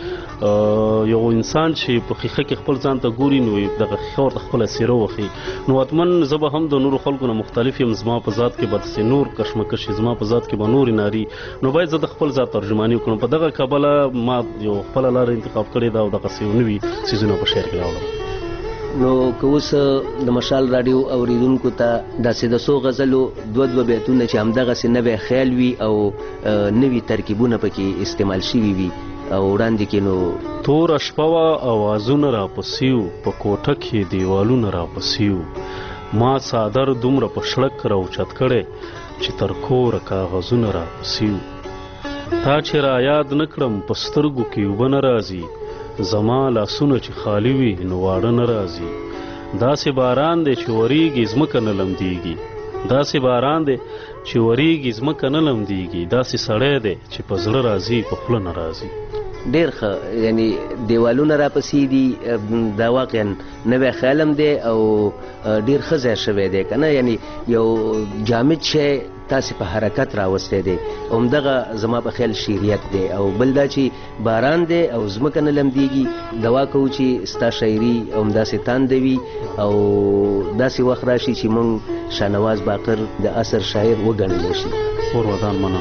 چې یو انسان چې په ښیښه کې خپل ځان ته ګوري نو دغه ښیښه ورته خپله څېره وښي. نو حتمن زه به هم د نورو خلکو نه مختلف یم، زما په ذات کې به داسې نور کشمکش، زما په ذات کې به نورې ناري، نو باید زه د خپل ذات ترجماني وکړم. په دغه کبله ما یو خپله لاره انتخاب کړې ده او دغسې یو نوي څیزونه په شعر کې راوړم. نو که اوس د مشال راډیو اوریدونکو ته داسې د څو غزلو دوه بیتونه چې همدغسې نوی خیال وي او نوي ترکیبونه پکې استعمال شوي وي او وړاندې کې نو توره شپه وه اوازونه راپسې وو، په کوټه کې دیوالونه راپسې وو، ما څادر دومره په شړک راوچت کړی چې تر کوره کاغذونه راپسې وو، تا چې را یاد نه کړم په سترګو کې اوبه نه راځي، زما لاسونه چې خالی وي نو واړه نه راځي، داسې باران دی چې وریږي ځمکه نه لمدیږي، داسې باران دی چې وریږي ځمکه نه لمدیږي، داسې سړی دی چې په زړه راځي په خوله نه راځي. ډېر ښه، یعنی دیوالونه راپسې دي، دا واقعا نوی خیال هم دی او ډېر ښه ځای شوی دی که نه، یعنی یو جامد شی تاسې په حرکت راوستی دی. همدغه زما په خیال شعریت دی. او بل دا چې باران دی او ځمکه نه لمدېږي، دوا کوو چې ستا شاعري همداسې تانده وي او داسې وخت راشي چې موږ شاهنواز باقر د عصر شاعر وګڼلی شي. اور ودان مننه.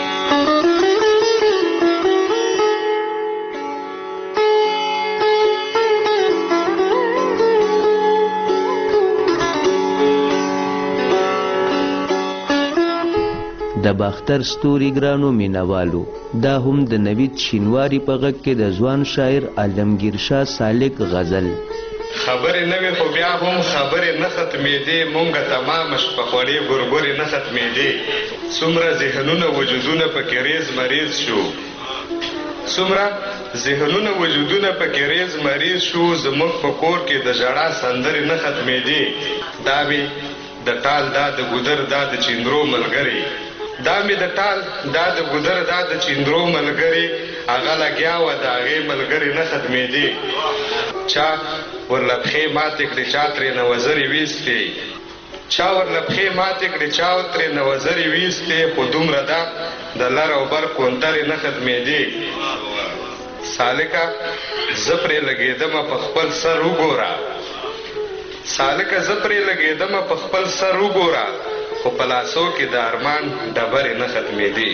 د باختر ستوري ګرانو مینوالو، دا هم د نوید شینواري په غږ کې د ځوان شاعر عالمگیر شاه سالک غزل. خبرې نه وي خو بیا هم خبرې نه ختمېدې، مونږه تمام شپه خوړې ګورګورې نه ختمېدې. څومره ذهنونه وجودونه پکې ریز مریض شو، څومره ذهنونه وجودونه پکې ریز مریض شو. زموږ په کور کې د ژړا سندرې نه ختمېدې. دا مې د ټال دا د ګودر دا د چیندرو ملګری، دا مې د ټال دا د ګودر دا د چیندرو ملګری، هغه لګیا وه د هغې ملګرې نه ختمېدې. چا ورله پښې ماتې کړې چا ترېنه وزرې ویستې، چا ورله پښې ماتې کړې چا ترېنه وزرې ویستې، خو دومره دا د لر او بر کونترې نه ختمېدې. سالکه زه پرې لګېدمه په خپل سر وګوره، سالکه زه پرې لګېدمه په خپل سر وګوره، خو په لاسو کې د ارمان ډبرې نه ختمېدې.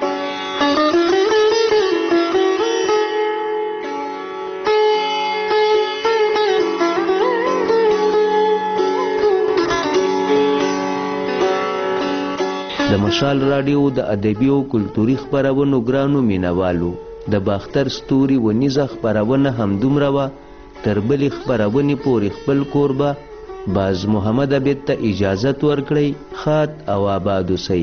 د مشال راډیو د ادبي او کلتوري خپرونو ګرانو مینوالو، د باختر ستوري ونیزه خپرونه همدومره وه. تر بلې خپرونې پورې خپل کوربه باز محمد عبید ته اجازت ورکړئ. ښاد او آباد اوسئ.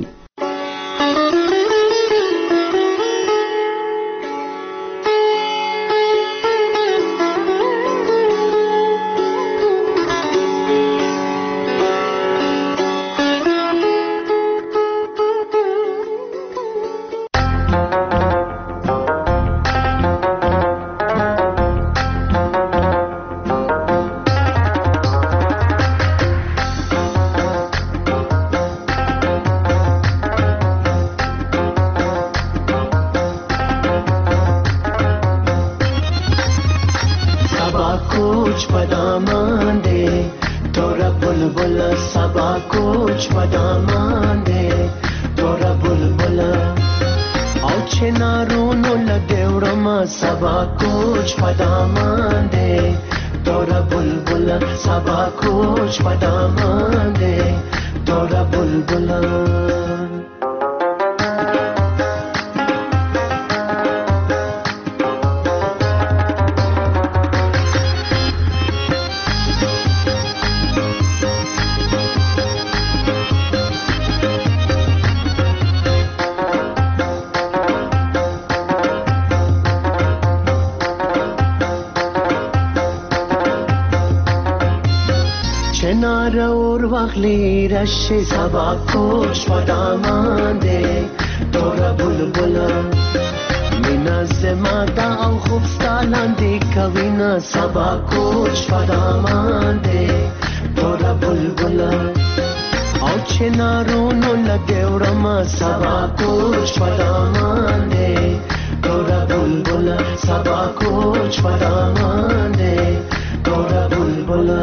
سبا کوچ پدامان دے دورا بلبلا مینا زمادا او خوب ستالان دی کوینا. سبا کوچ پدامان دے دورا بلبلا او چنارونو لدیورما. سبا کوچ پدامان دے دورا بلبلا. سبا کوچ پدامان دے دورا بلبلا.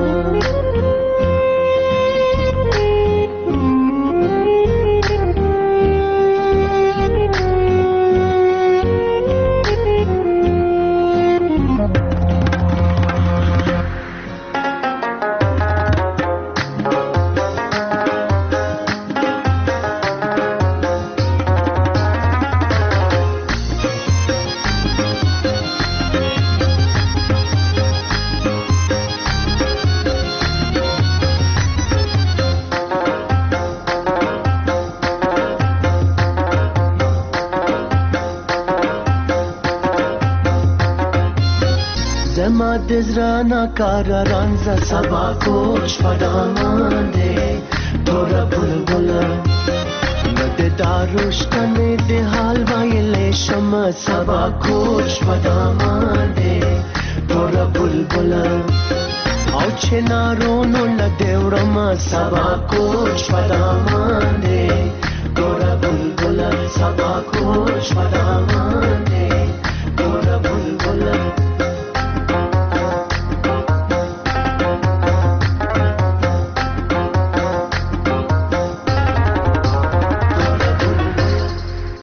دزرانا کارا رانزا. سبا کوچ پدامان دے دورا بلبلا نده داروشتنه ده حال وایل شما. سبا کوچ پدامان دے دورا بلبلا او چې نارونو لدې ورما سبا کوچ پدامان دی